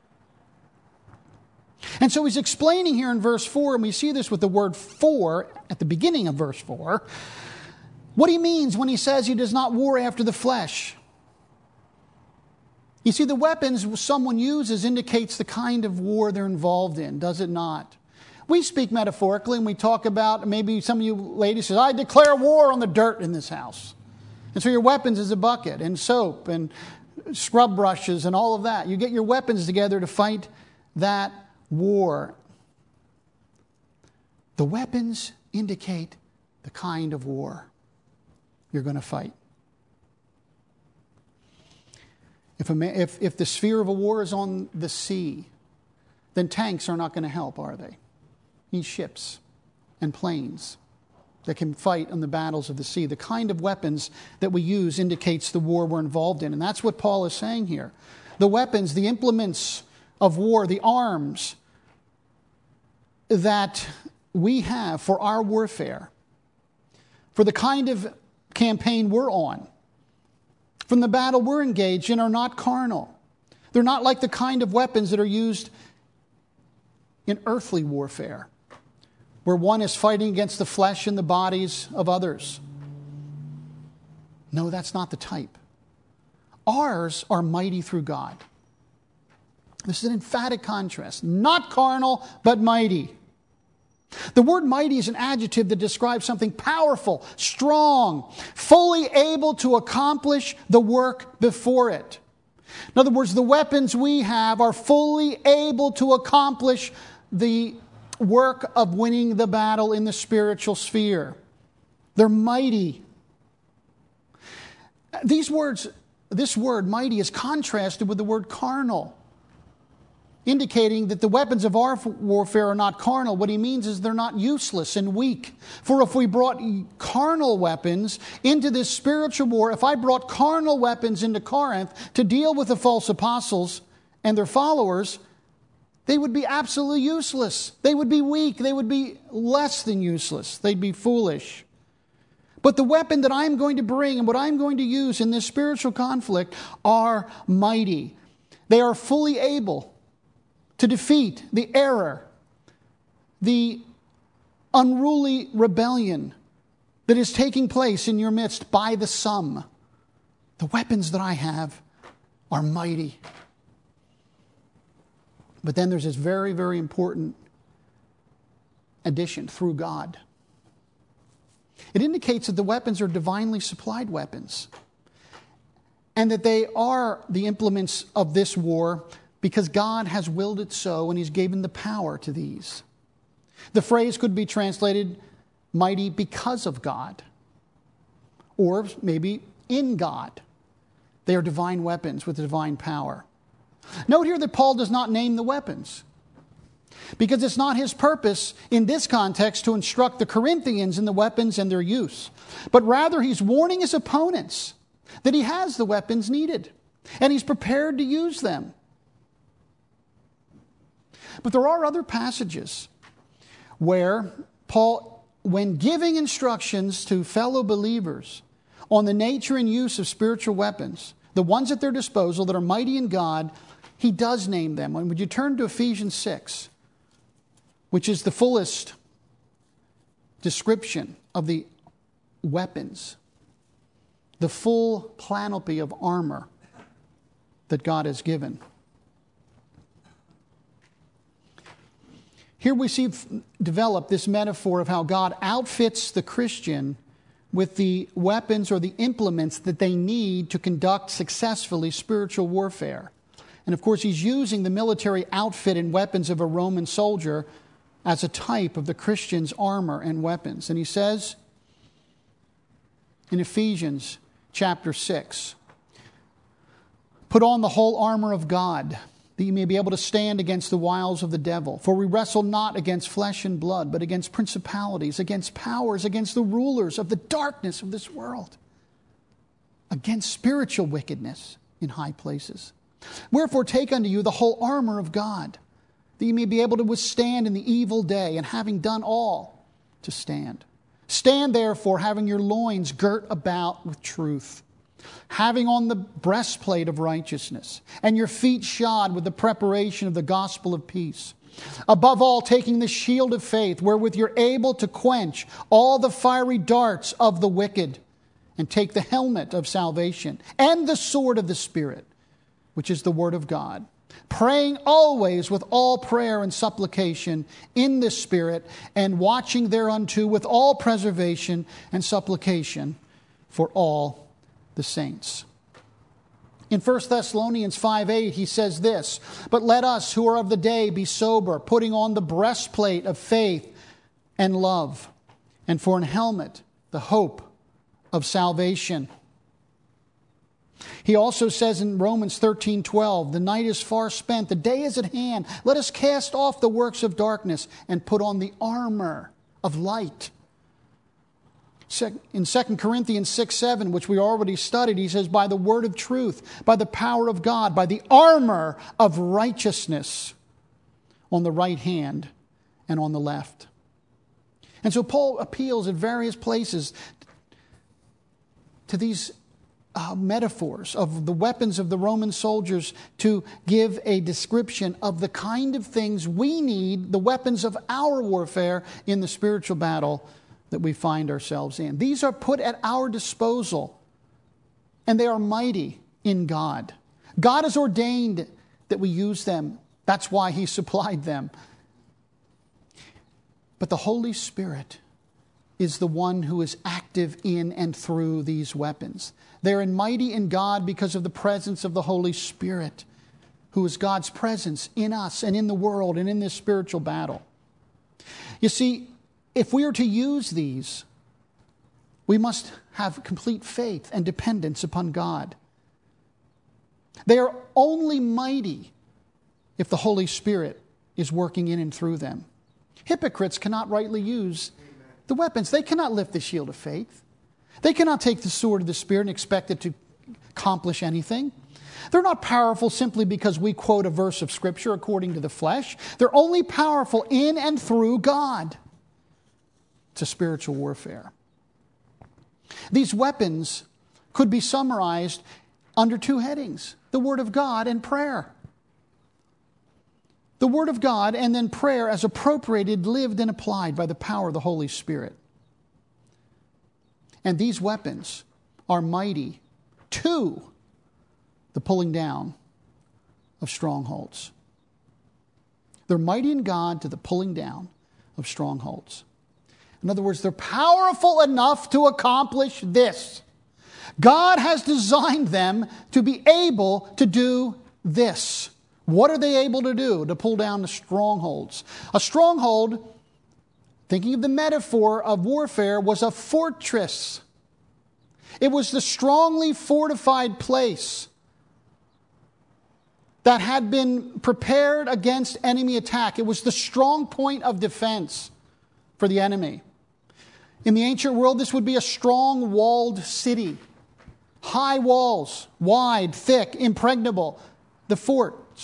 And so he's explaining here in verse four, and we see this with the word for at the beginning of verse four, what he means when he says he does not war after the flesh. You see, the weapons someone uses indicates the kind of war they're involved in, does it not? we speak metaphorically and we talk about, maybe some of you ladies say, I declare war on the dirt in this house. And so your weapons is a bucket and soap and scrub brushes and all of that. You get your weapons together to fight that war. The weapons indicate the kind of war you're going to fight. If, a, if, if the sphere of a war is on the sea, then tanks are not going to help, are they? You need ships and planes that can fight on the battles of the sea. The kind of weapons that we use indicates the war we're involved in. And that's what Paul is saying here. The weapons, the implements of war, the arms that we have for our warfare, for the kind of campaign we're on, from the battle we're engaged in, are not carnal. They're not like the kind of weapons that are used in earthly warfare, where one is fighting against the flesh and the bodies of others. No, that's not the type. Ours are mighty through God. This is an emphatic contrast. Not carnal, but mighty. The word mighty is an adjective that describes something powerful, strong, fully able to accomplish the work before it. In other words, the weapons we have are fully able to accomplish the work of winning the battle in the spiritual sphere. They're mighty. These words, this word mighty is contrasted with the word carnal, indicating that the weapons of our warfare are not carnal. What he means is they're not useless and weak. For if we brought carnal weapons into this spiritual war, if I brought carnal weapons into Corinth to deal with the false apostles and their followers, they would be absolutely useless. They would be weak. They would be less than useless. They'd be foolish. But the weapon that I'm going to bring and what I'm going to use in this spiritual conflict are mighty. They are fully able to defeat the error, the unruly rebellion that is taking place in your midst by the sum. The weapons that I have are mighty. But then there's this very, very important addition: through God. It indicates that the weapons are divinely supplied weapons, and that they are the implements of this war because God has willed it so, and He's given the power to these. The phrase could be translated mighty because of God, or maybe in God. They are divine weapons with divine power. Note here that Paul does not name the weapons, because it's not his purpose in this context to instruct the Corinthians in the weapons and their use, but rather he's warning his opponents that he has the weapons needed, and he's prepared to use them. But there are other passages where Paul, when giving instructions to fellow believers on the nature and use of spiritual weapons, the ones at their disposal that are mighty in God, he does name them. And would you turn to Ephesians six, which is the fullest description of the weapons, the full panoply of armor that God has given. Here we see develop this metaphor of how God outfits the Christian with the weapons or the implements that they need to conduct successfully spiritual warfare. And of course, he's using the military outfit and weapons of a Roman soldier as a type of the Christian's armor and weapons. And he says in Ephesians chapter six, "Put on the whole armor of God, that you may be able to stand against the wiles of the devil. For we wrestle not against flesh and blood, but against principalities, against powers, against the rulers of the darkness of this world, against spiritual wickedness in high places. Wherefore take unto you the whole armor of God, that you may be able to withstand in the evil day, and having done all, to stand. Stand therefore, having your loins girt about with truth, having on the breastplate of righteousness, and your feet shod with the preparation of the gospel of peace. Above all, taking the shield of faith, wherewith you're able to quench all the fiery darts of the wicked, and take the helmet of salvation, and the sword of the Spirit, which is the word of God, praying always with all prayer and supplication in the Spirit, and watching thereunto with all preservation and supplication for all the saints. In First Thessalonians five eight, he says this, "But let us who are of the day be sober, putting on the breastplate of faith and love, and for an helmet, the hope of salvation." He also says in Romans thirteen twelve, "The night is far spent, the day is at hand. Let us cast off the works of darkness and put on the armor of light." In Second Corinthians six seven, which we already studied, he says, "By the word of truth, by the power of God, by the armor of righteousness on the right hand and on the left." And so Paul appeals at various places to these uh, metaphors of the weapons of the Roman soldiers to give a description of the kind of things we need, the weapons of our warfare in the spiritual battle that we find ourselves in. These are put at our disposal, and they are mighty in God. God has ordained that we use them. That's why He supplied them. But the Holy Spirit is the one who is active in and through these weapons. They're mighty in God because of the presence of the Holy Spirit, who is God's presence in us and in the world and in this spiritual battle. You see, if we are to use these, we must have complete faith and dependence upon God. They are only mighty if the Holy Spirit is working in and through them. Hypocrites cannot rightly use the weapons. They cannot lift the shield of faith. They cannot take the sword of the Spirit and expect it to accomplish anything. They're not powerful simply because we quote a verse of Scripture according to the flesh. They're only powerful in and through God. It's a spiritual warfare. These weapons could be summarized under two headings: the Word of God and prayer. The Word of God and then prayer as appropriated, lived, and applied by the power of the Holy Spirit. And these weapons are mighty to the pulling down of strongholds. They're mighty in God to the pulling down of strongholds. In other words, they're powerful enough to accomplish this. God has designed them to be able to do this. What are they able to do? To pull down the strongholds. A stronghold, thinking of the metaphor of warfare, was a fortress. It was the strongly fortified place that had been prepared against enemy attack. It was the strong point of defense for the enemy. In the ancient world, this would be a strong walled city. High walls, wide, thick, impregnable. The forts.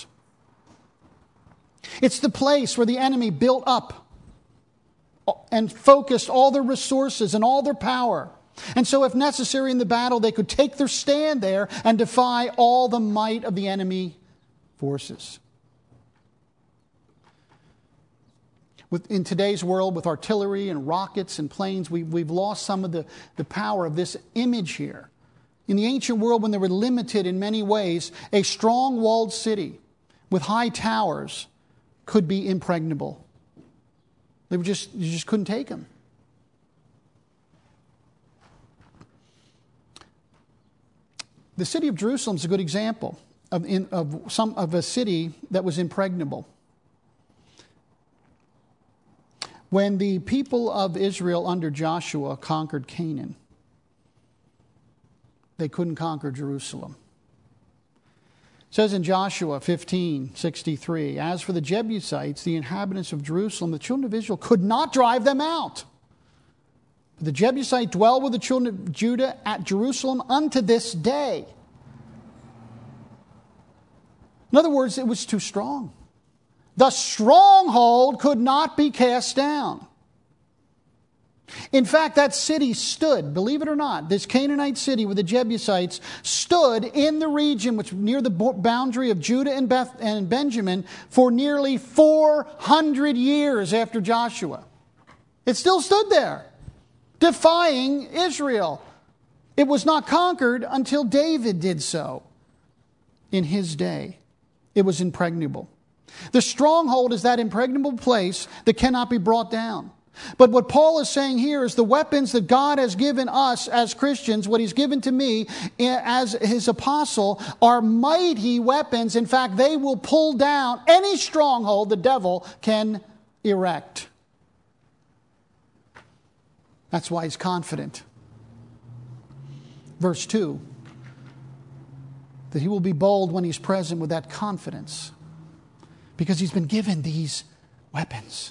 It's the place where the enemy built up and focused all their resources and all their power. And so if necessary in the battle, they could take their stand there and defy all the might of the enemy forces. With, in today's world, with artillery and rockets and planes, we, we've lost some of the, the power of this image here. In the ancient world, when they were limited in many ways, a strong walled city with high towers could be impregnable. They were just, you just couldn't take them. The city of Jerusalem is a good example of, in, of, some, of a city that was impregnable. When the people of Israel under Joshua conquered Canaan, they couldn't conquer Jerusalem. It says in Joshua fifteen sixty-three, "As for the Jebusites, the inhabitants of Jerusalem, the children of Israel could not drive them out. But the Jebusites dwell with the children of Judah at Jerusalem unto this day." In other words, it was too strong. The stronghold could not be cast down. In fact, that city stood, believe it or not, this Canaanite city with the Jebusites stood in the region which near the boundary of Judah and, Beth, and Benjamin for nearly four hundred years after Joshua. It still stood there, defying Israel. It was not conquered until David did so in his day. it was impregnable. The stronghold is that impregnable place that cannot be brought down. But what Paul is saying here is the weapons that God has given us as Christians, what he's given to me as his apostle, are mighty weapons. In fact, they will pull down any stronghold the devil can erect. That's why he's confident. Verse two, that he will be bold when he's present with that confidence, because he's been given these weapons.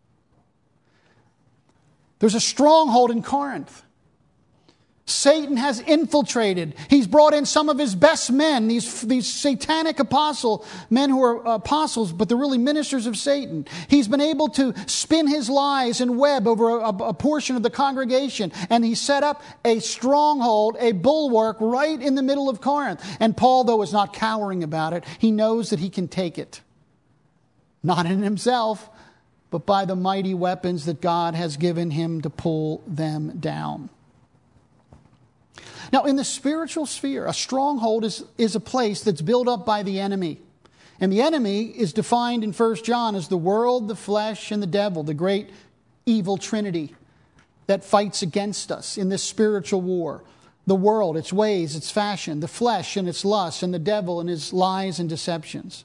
There's a stronghold in Corinth. Satan has infiltrated. He's brought in some of his best men, these, these satanic apostle, men who are apostles, but they're really ministers of Satan. He's been able to spin his lies and web over a, a portion of the congregation, and he set up a stronghold, a bulwark right in the middle of Corinth. And Paul, though, is not cowering about it. He knows that he can take it. Not in himself, but by the mighty weapons that God has given him to pull them down. Now, in the spiritual sphere, a stronghold is, is a place that's built up by the enemy. And the enemy is defined in First John as the world, the flesh, and the devil, the great evil trinity that fights against us in this spiritual war. The world, its ways, its fashion, the flesh and its lusts, and the devil and his lies and deceptions.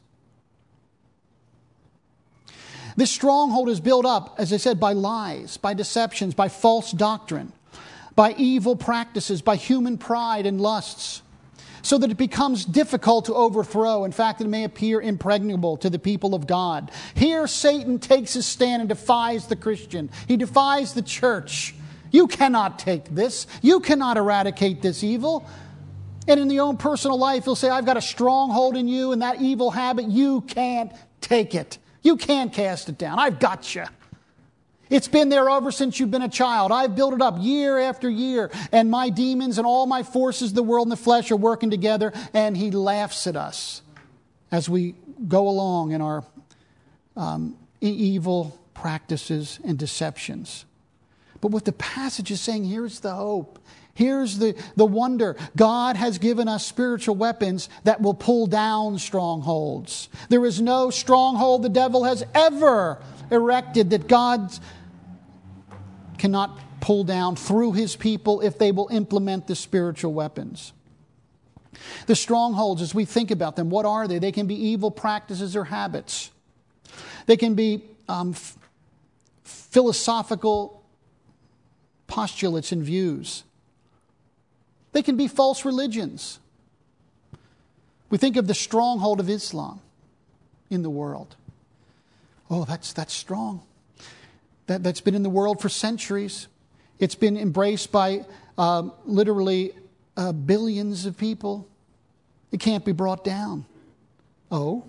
This stronghold is built up, as I said, by lies, by deceptions, by false doctrine, by evil practices, by human pride and lusts, so that it becomes difficult to overthrow. In fact, it may appear impregnable to the people of God. Here, Satan takes his stand and defies the Christian. He defies the church. You cannot take this. You cannot eradicate this evil. And in your own personal life, he'll say, I've got a stronghold in you, and that evil habit, you can't take it. You can't cast it down. I've got you. It's been there ever since you've been a child. I've built it up year after year. And my demons and all my forces, the world and the flesh, are working together. And he laughs at us as we go along in our um, evil practices and deceptions. But what the passage is saying, here's the hope. Here's the, the wonder. God has given us spiritual weapons that will pull down strongholds. There is no stronghold the devil has ever erected that God cannot pull down through his people if they will implement the spiritual weapons. The strongholds, as we think about them, what are they? They can be evil practices or habits. They can be um, f- philosophical postulates and views. They can be false religions. We think of the stronghold of Islam in the world. Oh, that's that's strong. That, that's been in the world for centuries. It's been embraced by uh, literally uh, billions of people. It can't be brought down. Oh.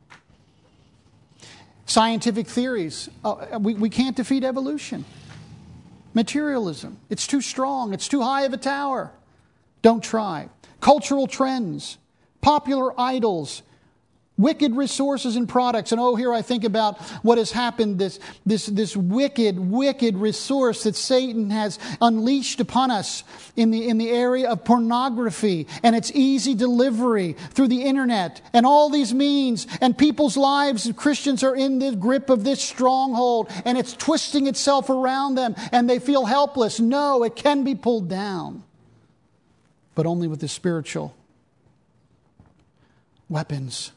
Scientific theories. Uh, we, we can't defeat evolution. Materialism. It's too strong. It's too high of a tower. Don't try. Cultural trends, popular idols, wicked resources and products. And oh, here I think about what has happened, this, this, this wicked, wicked resource that Satan has unleashed upon us in the, in the area of pornography and its easy delivery through the internet and all these means. And people's lives, Christians, are in the grip of this stronghold, and it's twisting itself around them and they feel helpless. No, it can be pulled down, but only with the spiritual weapons.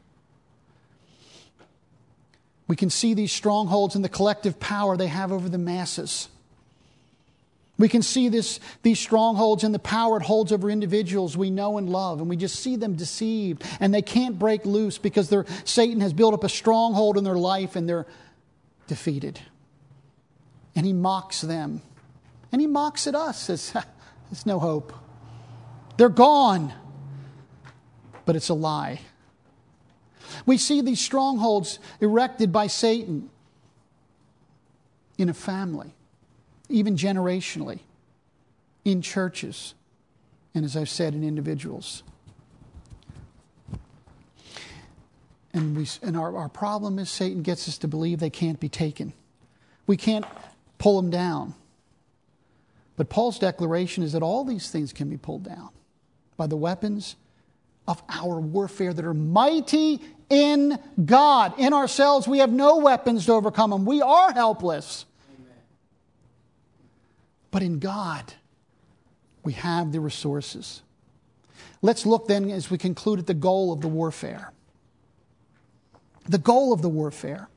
We can see these strongholds in the collective power they have over the masses. We can see this, these strongholds in the power it holds over individuals we know and love, and we just see them deceived, and they can't break loose because Satan has built up a stronghold in their life, and they're defeated. And he mocks them. And he mocks at us, says, there's no hope. They're gone. But it's a lie. We see these strongholds erected by Satan in a family, even generationally, in churches, and as I've said, in individuals. And we and our, our problem is Satan gets us to believe they can't be taken. We can't pull them down. But Paul's declaration is that all these things can be pulled down by the weapons of our warfare that are mighty in God. In ourselves, we have no weapons to overcome them. We are helpless. Amen. But in God, we have the resources. Let's look then, as we conclude, at the goal of the warfare. The goal of the warfare.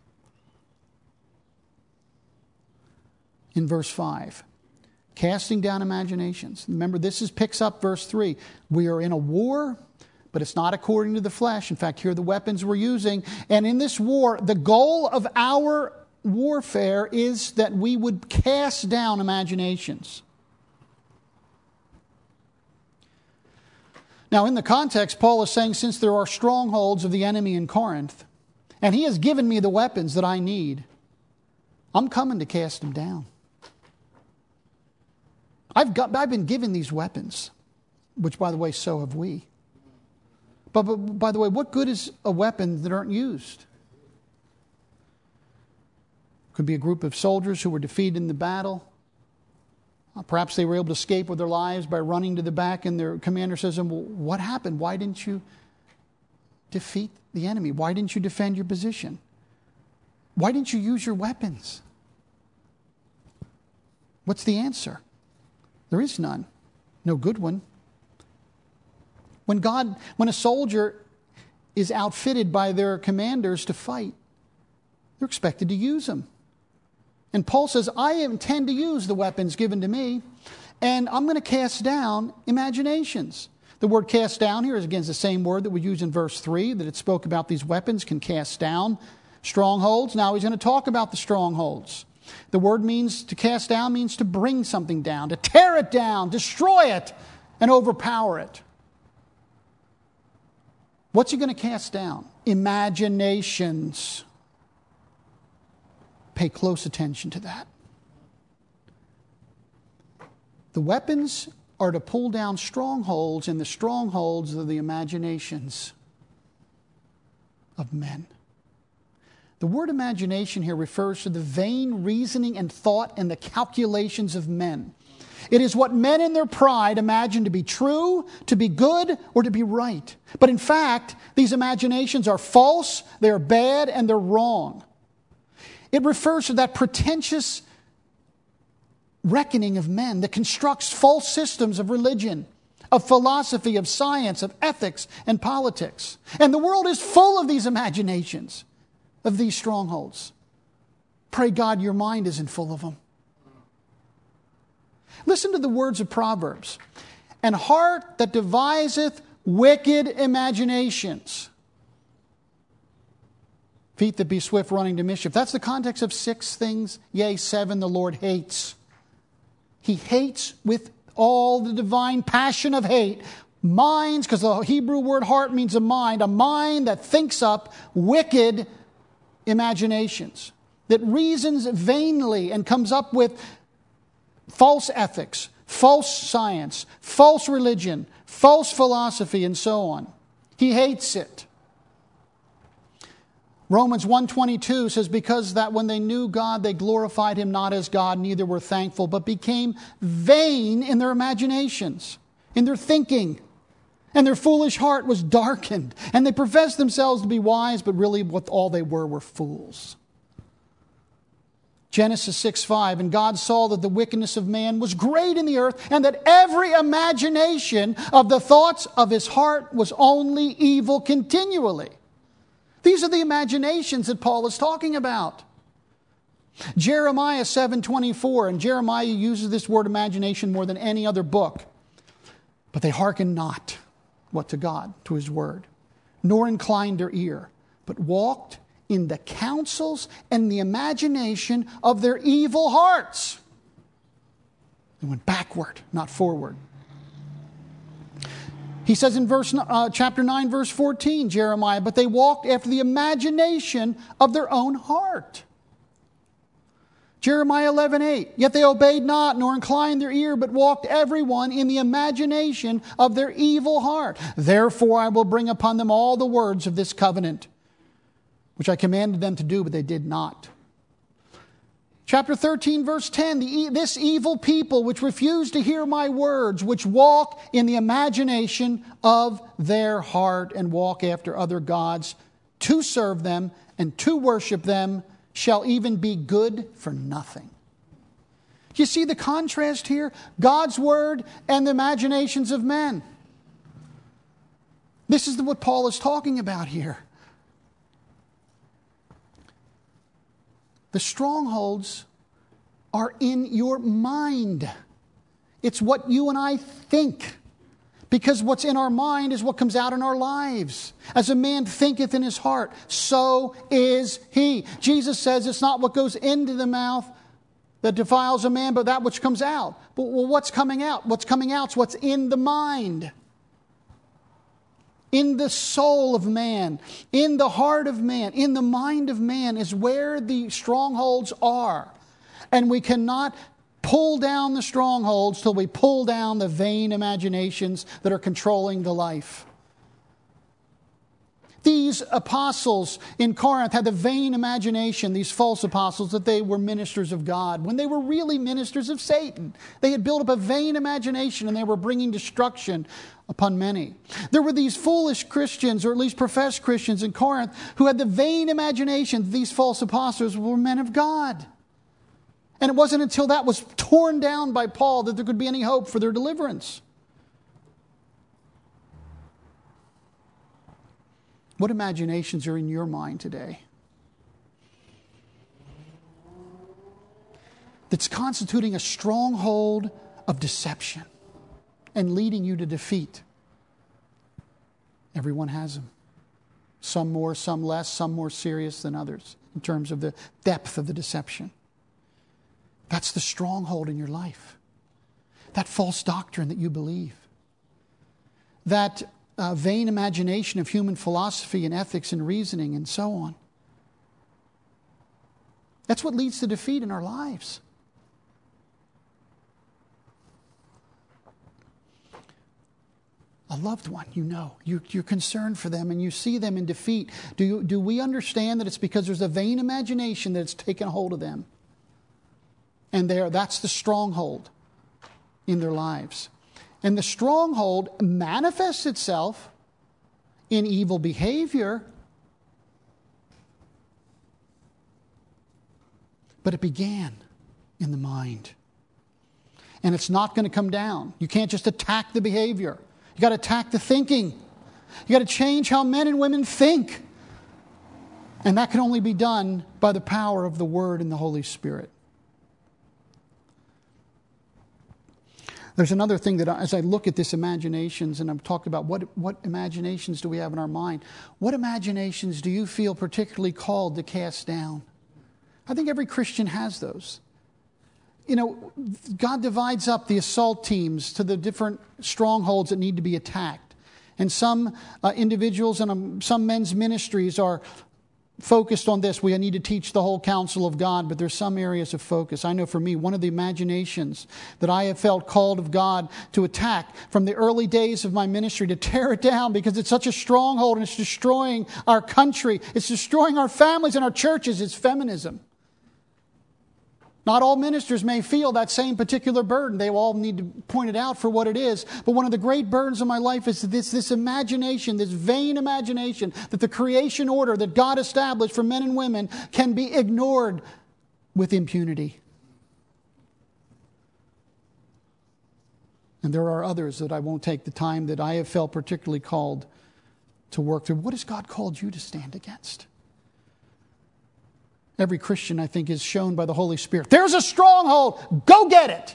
In verse five. Casting down imaginations. Remember, this is picks up verse three. We are in a war, but it's not according to the flesh. In fact, here are the weapons we're using. And in this war, the goal of our warfare is that we would cast down imaginations. Now, in the context, Paul is saying, since there are strongholds of the enemy in Corinth, and he has given me the weapons that I need, I'm coming to cast them down. I've got, I've been given these weapons, which, by the way, so have we. But, but by the way, what good is a weapon that aren't used? Could be a group of soldiers who were defeated in the battle. Uh, perhaps they were able to escape with their lives by running to the back, and their commander says to them, well, what happened? Why didn't you defeat the enemy? Why didn't you defend your position? Why didn't you use your weapons? What's the answer? There is none. No good one. When God, when a soldier is outfitted by their commanders to fight, they're expected to use them. And Paul says, I intend to use the weapons given to me, and I'm going to cast down imaginations. The word cast down here is again the same word that we use in verse three, that it spoke about these weapons can cast down strongholds. Now he's going to talk about the strongholds. The word means to cast down means to bring something down, to tear it down, destroy it, and overpower it. What's he going to cast down? Imaginations. Pay close attention to that. The weapons are to pull down strongholds, and the strongholds are the imaginations of men. The word imagination here refers to the vain reasoning and thought and the calculations of men. It is what men in their pride imagine to be true, to be good, or to be right. But in fact, these imaginations are false, they're bad, and they're wrong. It refers to that pretentious reckoning of men that constructs false systems of religion, of philosophy, of science, of ethics, and politics. And the world is full of these imaginations, of these strongholds. Pray God your mind isn't full of them. Listen to the words of Proverbs. An heart that deviseth wicked imaginations. Feet that be swift running to mischief. That's the context of six things, yea, seven, the Lord hates. He hates with all the divine passion of hate. Minds, because the Hebrew word heart means a mind, a mind that thinks up wicked imaginations, that reasons vainly and comes up with false ethics, false science, false religion, false philosophy, and so on. He hates it. Romans one twenty-two says, because that when they knew God, they glorified him not as God, neither were thankful, but became vain in their imaginations, in their thinking. And their foolish heart was darkened. And they professed themselves to be wise, but really what all they were were fools. Genesis six five, and God saw that the wickedness of man was great in the earth, and that every imagination of the thoughts of his heart was only evil continually. These are the imaginations that Paul is talking about. Jeremiah seven twenty-four, and Jeremiah uses this word imagination more than any other book. But they hearkened not, what to God, to his word, nor inclined their ear, but walked in the counsels and the imagination of their evil hearts. They went backward, not forward. He says in verse uh, chapter nine, verse fourteen, Jeremiah, but they walked after the imagination of their own heart. Jeremiah eleven eight, yet they obeyed not, nor inclined their ear, but walked everyone in the imagination of their evil heart. Therefore I will bring upon them all the words of this covenant, which I commanded them to do, but they did not. Chapter thirteen, verse ten, the, this evil people which refuse to hear my words, which walk in the imagination of their heart and walk after other gods to serve them and to worship them, shall even be good for nothing. You see the contrast here? God's word and the imaginations of men. This is what Paul is talking about here. The strongholds are in your mind. It's what you and I think. Because what's in our mind is what comes out in our lives. As a man thinketh in his heart, so is he. Jesus says it's not what goes into the mouth that defiles a man, but that which comes out. But well, what's coming out? What's coming out is what's in the mind. In the soul of man, in the heart of man, in the mind of man is where the strongholds are. And we cannot pull down the strongholds till we pull down the vain imaginations that are controlling the life. These apostles in Corinth had the vain imagination, these false apostles, that they were ministers of God, when they were really ministers of Satan. They had built up a vain imagination and they were bringing destruction upon many. There were these foolish Christians, or at least professed Christians in Corinth, who had the vain imagination that these false apostles were men of God. And it wasn't until that was torn down by Paul that there could be any hope for their deliverance. What imaginations are in your mind today that's constituting a stronghold of deception and leading you to defeat? Everyone has them. Some more, some less, some more serious than others in terms of the depth of the deception. That's the stronghold in your life. That false doctrine that you believe. That uh, vain imagination of human philosophy and ethics and reasoning and so on. That's what leads to defeat in our lives. A loved one, you know, you, you're concerned for them and you see them in defeat. Do, you, do we understand that it's because there's a vain imagination that's taken hold of them? And there, that's the stronghold in their lives. And the stronghold manifests itself in evil behavior, but it began in the mind. And it's not going to come down. You can't just attack the behavior. You got to attack the thinking. You got to change how men and women think. And that can only be done by the power of the Word and the Holy Spirit. There's another thing that as I look at this imaginations, and I'm talking about what, what imaginations do we have in our mind, what imaginations do you feel particularly called to cast down? I think every Christian has those. You know, God divides up the assault teams to the different strongholds that need to be attacked. And some uh, individuals and um, some men's ministries are focused on this. We need to teach the whole counsel of God, but there's some areas of focus. I know for me, one of the imaginations that I have felt called of God to attack from the early days of my ministry, to tear it down because it's such a stronghold and it's destroying our country. It's destroying our families and our churches. It's feminism. Not all ministers may feel that same particular burden. They all need to point it out for what it is. But one of the great burdens of my life is this, this imagination, this vain imagination that the creation order that God established for men and women can be ignored with impunity. And there are others that I won't take the time that I have felt particularly called to work through. What has God called you to stand against? Every Christian, I think, is shown by the Holy Spirit. There's a stronghold. Go get it.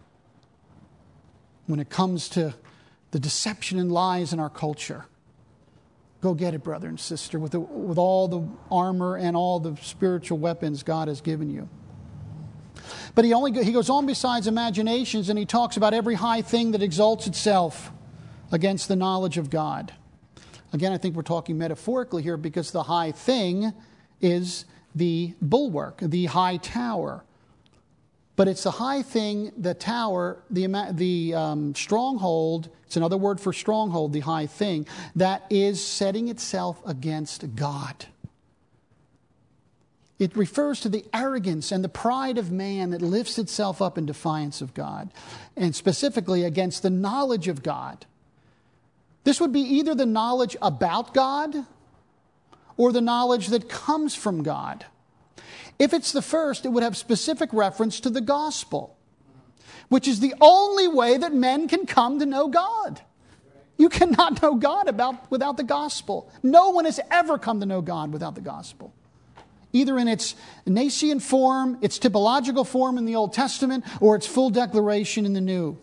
When it comes to the deception and lies in our culture, go get it, brother and sister, with, the, with all the armor and all the spiritual weapons God has given you. But he only he goes on besides imaginations, and he talks about every high thing that exalts itself against the knowledge of God. Again, I think we're talking metaphorically here, because the high thing is the bulwark, the high tower. But it's the high thing, the tower, the, the um, stronghold, it's another word for stronghold, the high thing, that is setting itself against God. It refers to the arrogance and the pride of man that lifts itself up in defiance of God, and specifically against the knowledge of God. This would be either the knowledge about God or the knowledge that comes from God. If it's the first, it would have specific reference to the gospel, which is the only way that men can come to know God. You cannot know God about, without the gospel. No one has ever come to know God without the gospel, either in its nascent form, its typological form in the Old Testament, or its full declaration in the New.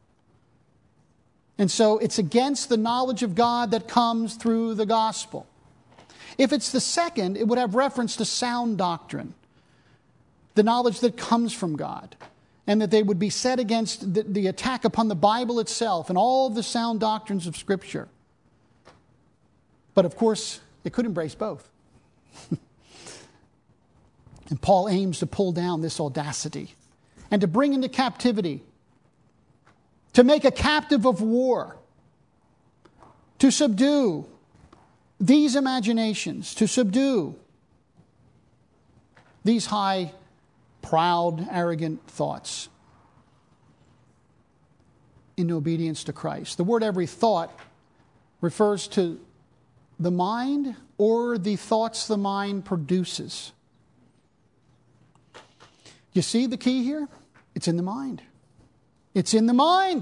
And so it's against the knowledge of God that comes through the gospel. If it's the second, it would have reference to sound doctrine, the knowledge that comes from God, and that they would be set against the, the attack upon the Bible itself and all of the sound doctrines of Scripture. But of course, it could embrace both. And Paul aims to pull down this audacity and to bring into captivity, to make a captive of war, to subdue these imaginations, to subdue these high, proud, arrogant thoughts in obedience to Christ. The word every thought refers to the mind or the thoughts the mind produces. You see the key here? It's in the mind. It's in the mind.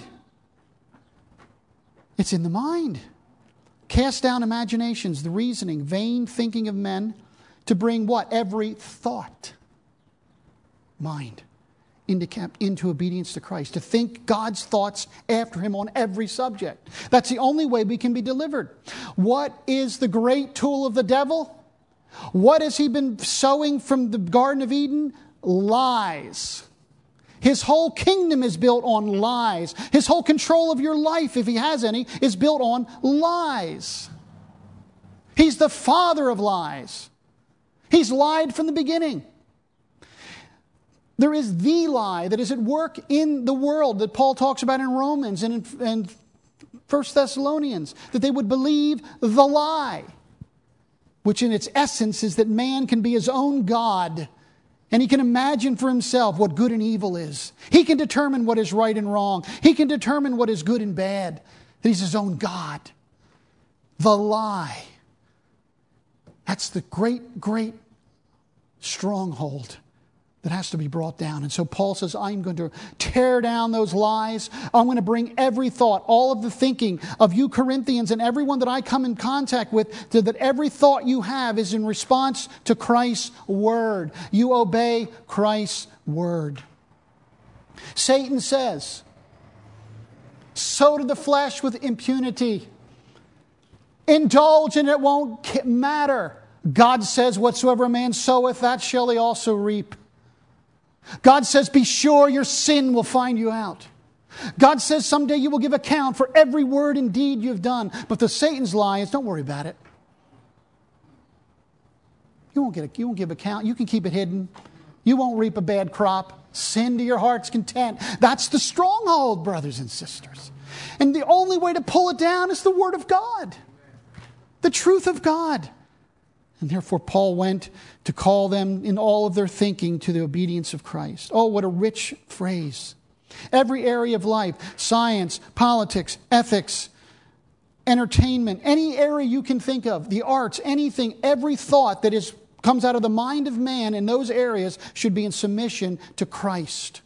It's in the mind. Cast down imaginations, the reasoning, vain thinking of men, to bring what? Every thought, mind, into, cap- into obedience to Christ. To think God's thoughts after Him on every subject. That's the only way we can be delivered. What is the great tool of the devil? What has he been sowing from the Garden of Eden? Lies. His whole kingdom is built on lies. His whole control of your life, if he has any, is built on lies. He's the father of lies. He's lied from the beginning. There is the lie that is at work in the world that Paul talks about in Romans and in and First Thessalonians, that they would believe the lie, which in its essence is that man can be his own God. And he can imagine for himself what good and evil is. He can determine what is right and wrong. He can determine what is good and bad. That he's his own God. The lie. That's the great, great stronghold that has to be brought down. And so Paul says, I'm going to tear down those lies. I'm going to bring every thought, all of the thinking of you Corinthians and everyone that I come in contact with, so that every thought you have is in response to Christ's word. You obey Christ's word. Satan says, sow to the flesh with impunity. Indulge and it won't matter. God says, whatsoever a man soweth, that shall he also reap. God says, be sure your sin will find you out. God says someday you will give account for every word and deed you've done. But the Satan's lie is, don't worry about it. You won't get a, you won't give account. You can keep it hidden. You won't reap a bad crop. Sin to your heart's content. That's the stronghold, brothers and sisters. And the only way to pull it down is the Word of God. The truth of God. And therefore Paul went to call them in all of their thinking to the obedience of Christ. Oh, what a rich phrase. Every area of life, science, politics, ethics, entertainment, any area you can think of, the arts, anything, every thought that is comes out of the mind of man in those areas should be in submission to Christ.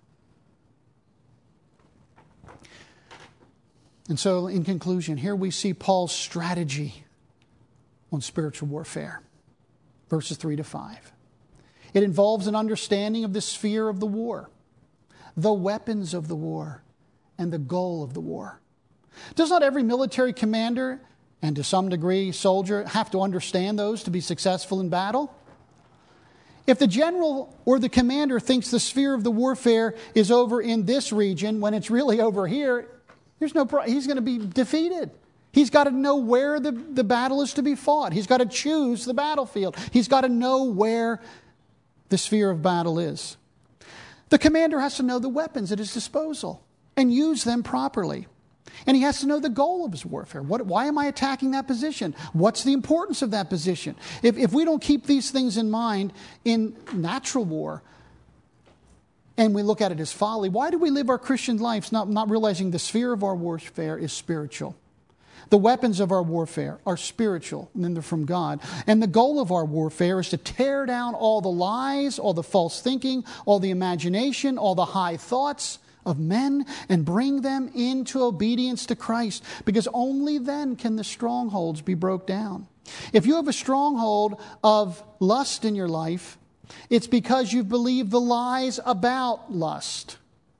And so in conclusion, here we see Paul's strategy on spiritual warfare. Verses three to five. It involves an understanding of the sphere of the war, the weapons of the war, and the goal of the war. Does not every military commander, and to some degree soldier, have to understand those to be successful in battle? If the general or the commander thinks the sphere of the warfare is over in this region when it's really over here, there's no pro- he's going to be defeated. He's got to know where the, the battle is to be fought. He's got to choose the battlefield. He's got to know where the sphere of battle is. The commander has to know the weapons at his disposal and use them properly. And he has to know the goal of his warfare. What, why am I attacking that position? What's the importance of that position? If, if we don't keep these things in mind in natural war, and we look at it as folly, why do we live our Christian lives not, not realizing the sphere of our warfare is spiritual? The weapons of our warfare are spiritual, and then they're from God. And the goal of our warfare is to tear down all the lies, all the false thinking, all the imagination, all the high thoughts of men, and bring them into obedience to Christ, because only then can the strongholds be broke down. If you have a stronghold of lust in your life, it's because you've believed the lies about lust.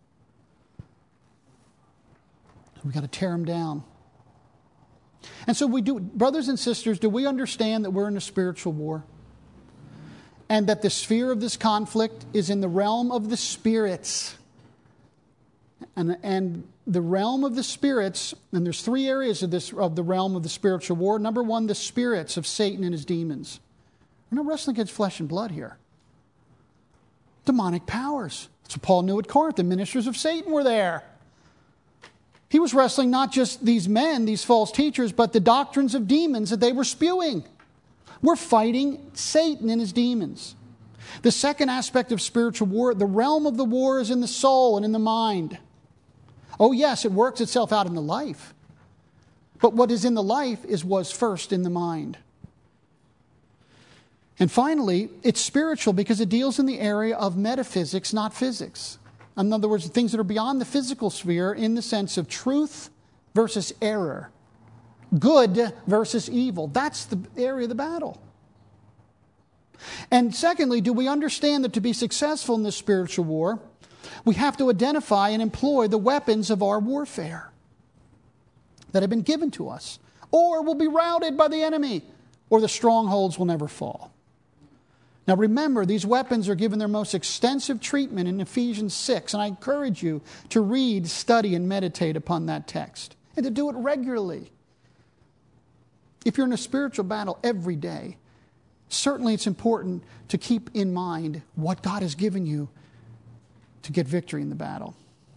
We've got to tear them down. And so we do, brothers and sisters, do we understand that we're in a spiritual war? And that the sphere of this conflict is in the realm of the spirits. And, and the realm of the spirits, and there's three areas of this of the realm of the spiritual war. Number one, the spirits of Satan and his demons. We're not wrestling against flesh and blood here. Demonic powers. That's what Paul knew at Corinth. The ministers of Satan were there. He was wrestling not just these men, these false teachers, but the doctrines of demons that they were spewing. We're fighting Satan and his demons. The second aspect of spiritual war, the realm of the war is in the soul and in the mind. Oh yes, it works itself out in the life. But what is in the life is was first in the mind. And finally, it's spiritual because it deals in the area of metaphysics, not physics. In other words, things that are beyond the physical sphere in the sense of truth versus error. Good versus evil. That's the area of the battle. And secondly, do we understand that to be successful in this spiritual war, we have to identify and employ the weapons of our warfare that have been given to us, or we'll be routed by the enemy, or the strongholds will never fall. Now remember, these weapons are given their most extensive treatment in Ephesians six, and I encourage you to read, study, and meditate upon that text, and to do it regularly. If you're in a spiritual battle every day, certainly it's important to keep in mind what God has given you to get victory in the battle.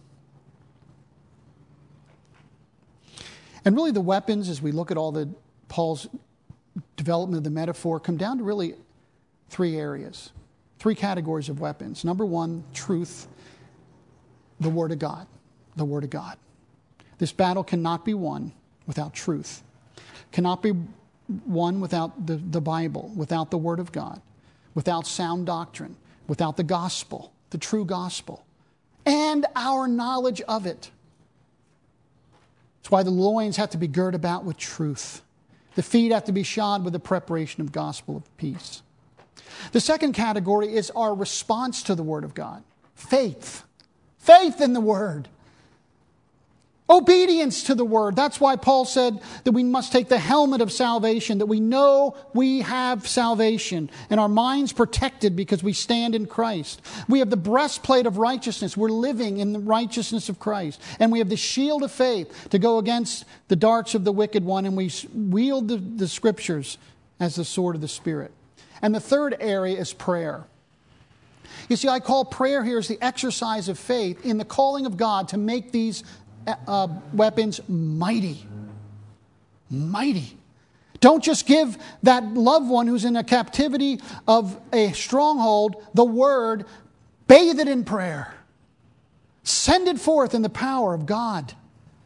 And really the weapons, as we look at all the Paul's development of the metaphor, come down to really three areas, three categories of weapons. Number one, truth, the Word of God, the Word of God. This battle cannot be won without truth, cannot be won without the, the Bible, without the Word of God, without sound doctrine, without the gospel, the true gospel, and our knowledge of it. That's why the loins have to be girt about with truth. The feet have to be shod with the preparation of gospel of peace. The second category is our response to the Word of God. Faith. Faith in the Word. Obedience to the Word. That's why Paul said that we must take the helmet of salvation, that we know we have salvation and our minds protected because we stand in Christ. We have the breastplate of righteousness. We're living in the righteousness of Christ. And we have the shield of faith to go against the darts of the wicked one, and we wield the, the Scriptures as the sword of the Spirit. And the third area is prayer. You see, I call prayer here as the exercise of faith in the calling of God to make these uh, weapons mighty. Mighty. Don't just give that loved one who's in a captivity of a stronghold the word, bathe it in prayer. Send it forth in the power of God.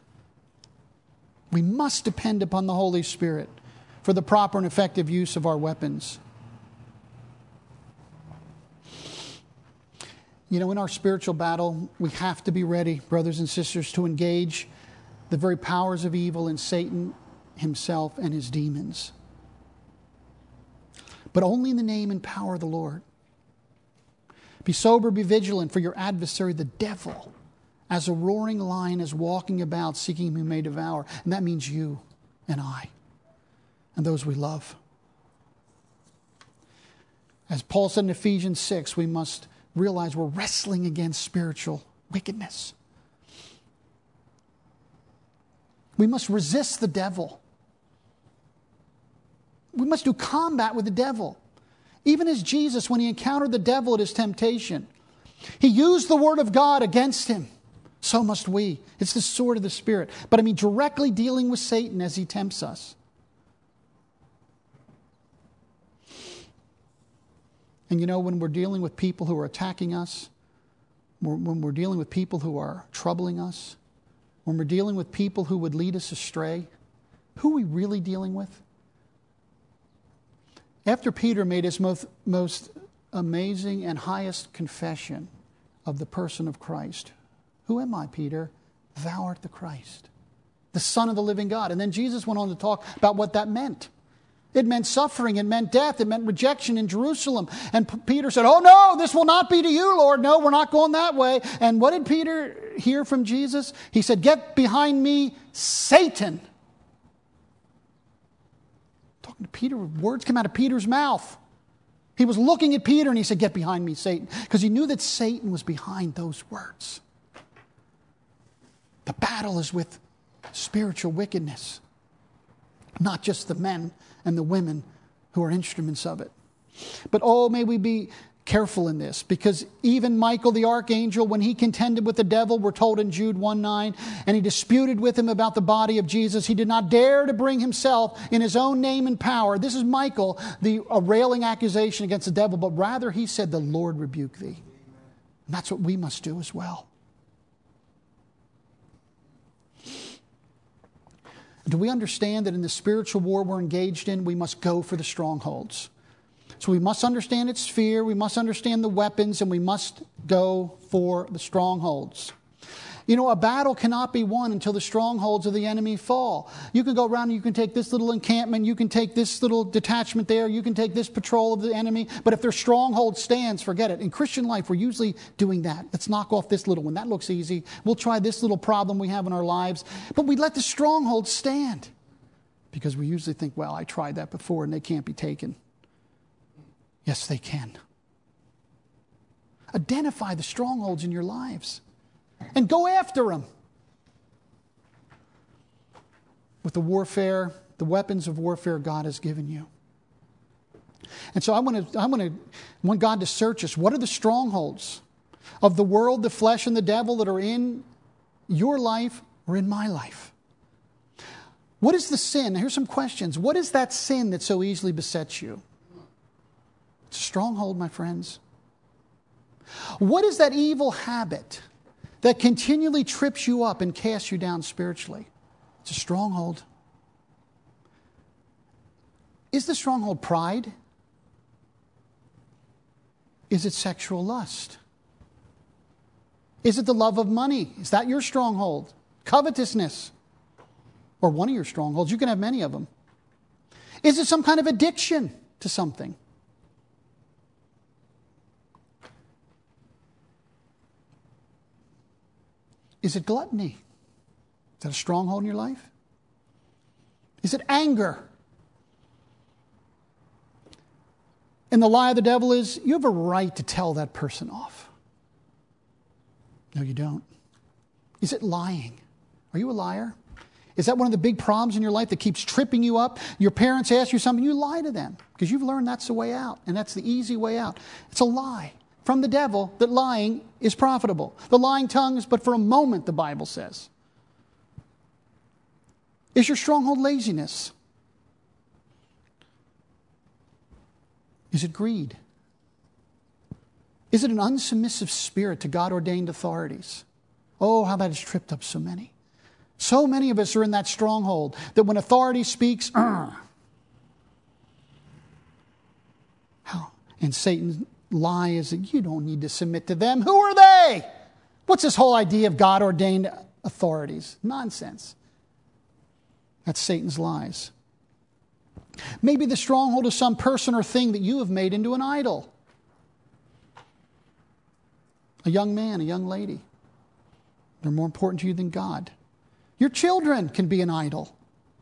We must depend upon the Holy Spirit for the proper and effective use of our weapons. You know, in our spiritual battle, we have to be ready, brothers and sisters, to engage the very powers of evil in Satan himself and his demons. But only in the name and power of the Lord. Be sober, be vigilant, for your adversary, the devil, as a roaring lion, is walking about seeking whom he may devour. And that means you and I and those we love. As Paul said in Ephesians six, we must realize we're wrestling against spiritual wickedness. We must resist the devil. We must do combat with the devil. Even as Jesus, when he encountered the devil at his temptation, he used the word of God against him. So must we. It's the sword of the Spirit. But I mean, directly dealing with Satan as he tempts us. And you know, when we're dealing with people who are attacking us, when we're dealing with people who are troubling us, when we're dealing with people who would lead us astray, who are we really dealing with? After Peter made his most, most amazing and highest confession of the person of Christ, who am I, Peter? Thou art the Christ, the Son of the living God. And then Jesus went on to talk about what that meant. It meant suffering. It meant death. It meant rejection in Jerusalem. And P- Peter said, oh no, this will not be to you, Lord. No, we're not going that way. And what did Peter hear from Jesus? He said, get behind me, Satan. Talking to Peter, words came out of Peter's mouth. He was looking at Peter and he said, get behind me, Satan. Because he knew that Satan was behind those words. The battle is with spiritual wickedness. Not just the men and the women who are instruments of it. But oh, may we be careful in this, because even Michael the archangel, when he contended with the devil, we're told in Jude one nine, and he disputed with him about the body of Jesus, he did not dare to bring himself in his own name and power. This is Michael, the a railing accusation against the devil, but rather he said, the Lord rebuke thee. And that's what we must do as well. Do we understand that in the spiritual war we're engaged in, we must go for the strongholds? So we must understand its sphere, we must understand the weapons, and we must go for the strongholds. You know, a battle cannot be won until the strongholds of the enemy fall. You can go around and you can take this little encampment, you can take this little detachment there, you can take this patrol of the enemy, but if their stronghold stands, forget it. In Christian life, we're usually doing that. Let's knock off this little one. That looks easy. We'll try this little problem we have in our lives. But we let the stronghold stand because we usually think, well, I tried that before and they can't be taken. Yes, they can. Identify the strongholds in your lives. And go after them. With the warfare, the weapons of warfare God has given you. And so I want to, I want to, want God to search us. What are the strongholds of the world, the flesh, and the devil that are in your life or in my life? What is the sin? Here's some questions. What is that sin that so easily besets you? It's a stronghold, my friends. What is that evil habit that continually trips you up and casts you down spiritually? It's a stronghold. Is the stronghold pride? Is it sexual lust? Is it the love of money? Is that your stronghold? Covetousness? Or one of your strongholds? You can have many of them. Is it some kind of addiction to something? Is it gluttony? Is that a stronghold in your life? Is it anger? And the lie of the devil is, you have a right to tell that person off. No, you don't. Is it lying? Are you a liar? Is that one of the big problems in your life that keeps tripping you up? Your parents ask you something, you lie to them because you've learned that's the way out, and that's the easy way out. It's a lie from the devil that lying is profitable. The lying tongue is but for a moment, the Bible says. Is your stronghold laziness? Is it greed? Is it an unsubmissive spirit to God-ordained authorities? Oh, how that has tripped up so many. So many of us are in that stronghold that when authority speaks, uh, how? And Satan's lie is that you don't need to submit to them. Who are they? What's this whole idea of God-ordained authorities? Nonsense. That's Satan's lies. Maybe the stronghold is some person or thing that you have made into an idol. A young man, a young lady. They're more important to you than God. Your children can be an idol.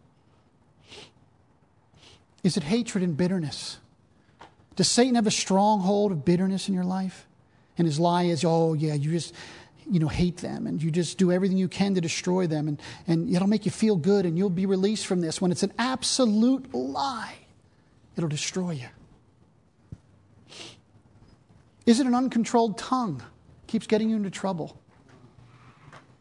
Is it hatred and bitterness? Does Satan have a stronghold of bitterness in your life? And his lie is, oh yeah, you just, you know, hate them and you just do everything you can to destroy them and, and it'll make you feel good and you'll be released from this. When it's an absolute lie, it'll destroy you. Is it an uncontrolled tongue? Keeps getting you into trouble.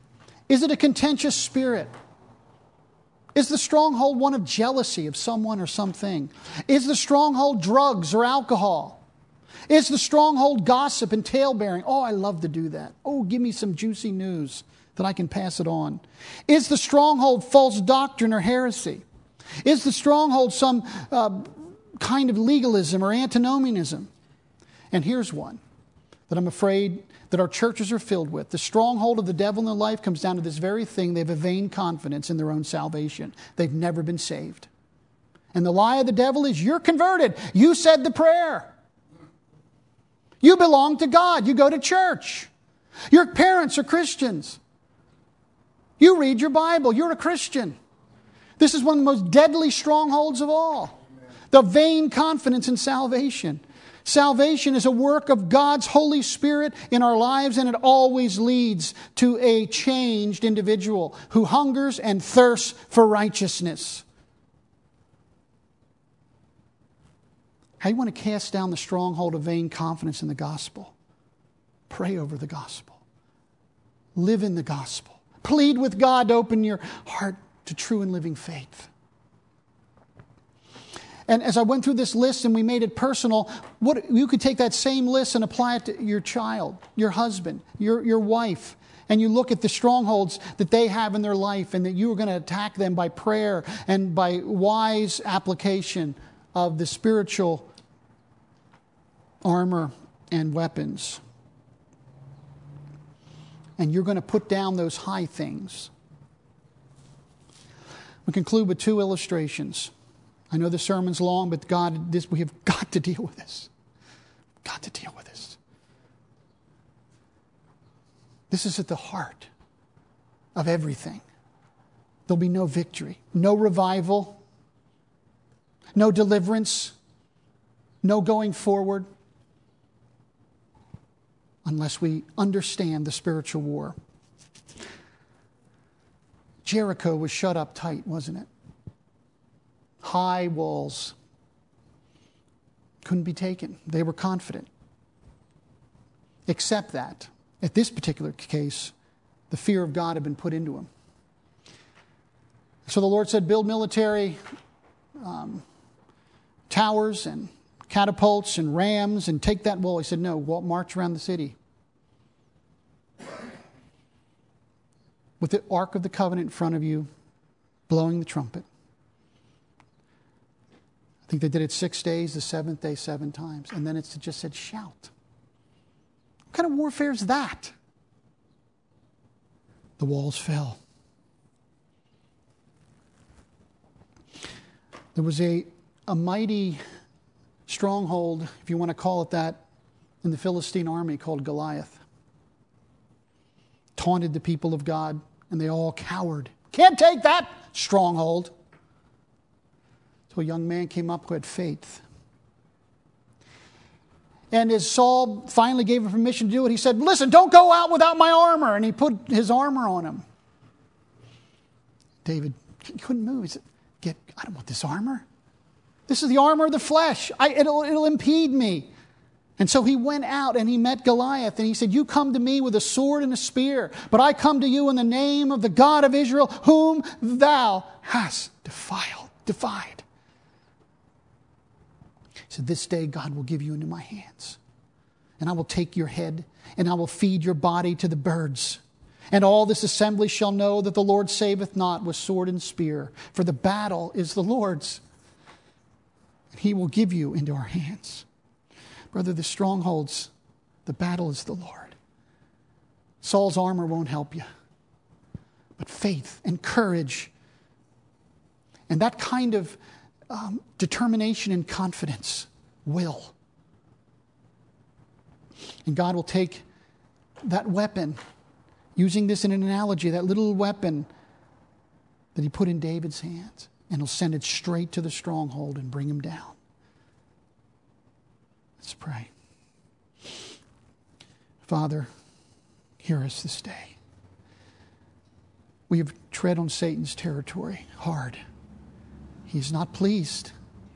Is it a contentious spirit? Is the stronghold one of jealousy of someone or something? Is the stronghold drugs or alcohol? Is the stronghold gossip and talebearing? Oh, I love to do that. Oh, give me some juicy news that I can pass it on. Is the stronghold false doctrine or heresy? Is the stronghold some uh, kind of legalism or antinomianism? And here's one that I'm afraid that our churches are filled with. The stronghold of the devil in their life comes down to this very thing. They have a vain confidence in their own salvation. They've never been saved. And the lie of the devil is, you're converted. You said the prayer. You belong to God. You go to church. Your parents are Christians. You read your Bible. You're a Christian. This is one of the most deadly strongholds of all. The vain confidence in salvation. Salvation is a work of God's Holy Spirit in our lives, and it always leads to a changed individual who hungers and thirsts for righteousness. How you want to cast down the stronghold of vain confidence in the gospel? Pray over the gospel. Live in the gospel. Plead with God to open your heart to true and living faith. And as I went through this list and we made it personal, what you could take that same list and apply it to your child, your husband, your, your wife, and you look at the strongholds that they have in their life and that you are going to attack them by prayer and by wise application of the spiritual armor and weapons. And you're going to put down those high things. We conclude with two illustrations. I know the sermon's long, but God, this we have got to deal with this. Got to deal with this. This is at the heart of everything. There'll be no victory, no revival, no deliverance, no going forward, unless we understand the spiritual war. Jericho was shut up tight, wasn't it? High walls couldn't be taken. They were confident. Except that, at this particular case, the fear of God had been put into them. So the Lord said, build military um, towers and catapults and rams and take that wall. He said, no, walk, march around the city. With the Ark of the Covenant in front of you, blowing the trumpet. I think they did it six days, the seventh day, seven times. And then it just said, shout. What kind of warfare is that? The walls fell. There was a, a mighty stronghold, if you want to call it that, in the Philistine army called Goliath. Taunted the people of God, and they all cowered. Can't take that stronghold. So a young man came up who had faith. And as Saul finally gave him permission to do it, he said, listen, don't go out without my armor. And he put his armor on him. David, he couldn't move. He said, Get, I don't want this armor. This is the armor of the flesh. I, it'll, it'll impede me. And so he went out and he met Goliath and he said, you come to me with a sword and a spear, but I come to you in the name of the God of Israel, whom thou hast defiled, defied. He said, this day God will give you into my hands, and I will take your head and I will feed your body to the birds. And all this assembly shall know that the Lord saveth not with sword and spear, for the battle is the Lord's, and he will give you into our hands. Brother, the strongholds, the battle is the Lord. Saul's armor won't help you. But faith and courage and that kind of um, determination and confidence will. And God will take that weapon, using this in an analogy, that little weapon that he put in David's hands, and he'll send it straight to the stronghold and bring him down. Let's pray. Father, hear us this day. We have tread on Satan's territory hard. He's not pleased.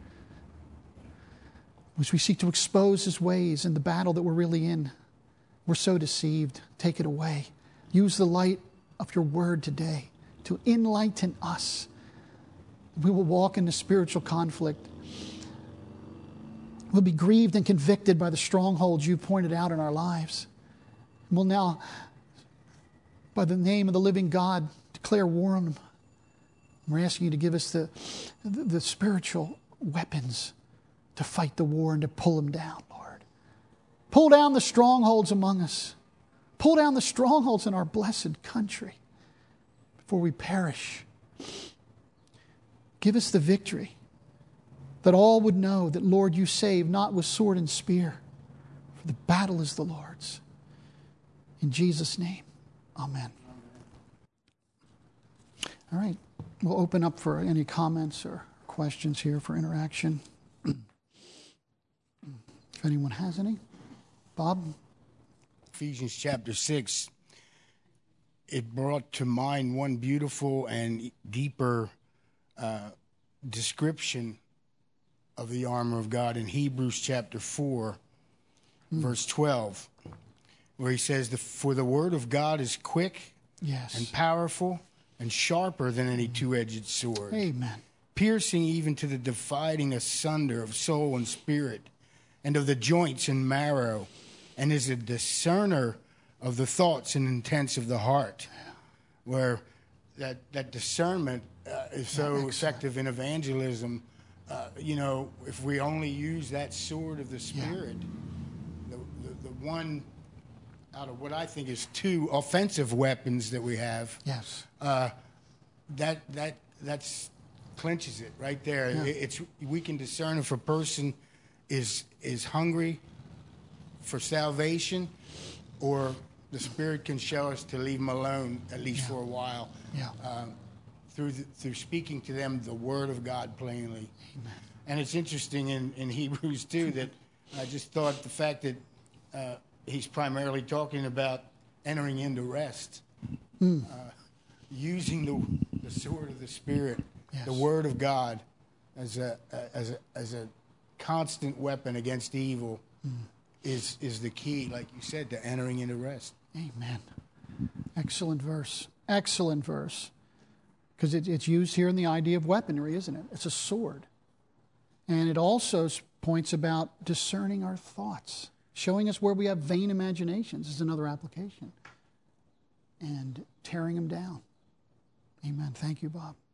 As we seek to expose his ways in the battle that we're really in, we're so deceived. Take it away. Use the light of your word today to enlighten us. We will walk into spiritual conflict. We'll be grieved and convicted by the strongholds you've pointed out in our lives. We'll now, by the name of the living God, declare war on them. We're asking you to give us the, the, the spiritual weapons to fight the war and to pull them down, Lord. Pull down the strongholds among us. Pull down the strongholds in our blessed country before we perish. Give us the victory that all would know that, Lord, you save not with sword and spear, for the battle is the Lord's. In Jesus' name, amen. All right, we'll open up for any comments or questions here for interaction. If anyone has any. Bob? Ephesians chapter six, it brought to mind one beautiful and deeper uh, description of the armor of God in Hebrews chapter four, mm. verse twelve, where he says, "For the word of God is quick yes. and powerful and sharper than any two-edged sword, Amen. piercing even to the dividing asunder of soul and spirit, and of the joints and marrow, and is a discerner of the thoughts and intents of the heart." Yeah. Where that, that discernment uh, is so yeah, effective in evangelism. Uh, you know, if we only use that sword of the Spirit, yeah. the, the, the one out of what I think is two offensive weapons that we have, yes, uh, that that that's clinches it right there. Yeah. It, it's we can discern if a person is is hungry for salvation, or the Spirit can show us to leave them alone at least yeah. for a while. Yeah. Um, through the, through speaking to them the Word of God plainly. Amen. And it's interesting in, in Hebrews too that I just thought the fact that uh, he's primarily talking about entering into rest, mm. uh, using the, the sword of the Spirit, yes. the Word of God, as a as a as a constant weapon against evil, mm. is is the key, like you said, to entering into rest. Amen. Excellent verse. Excellent verse. Because it, it's used here in the idea of weaponry, isn't it? It's a sword. And it also points about discerning our thoughts, showing us where we have vain imaginations is another application, and tearing them down. Amen. Thank you, Bob.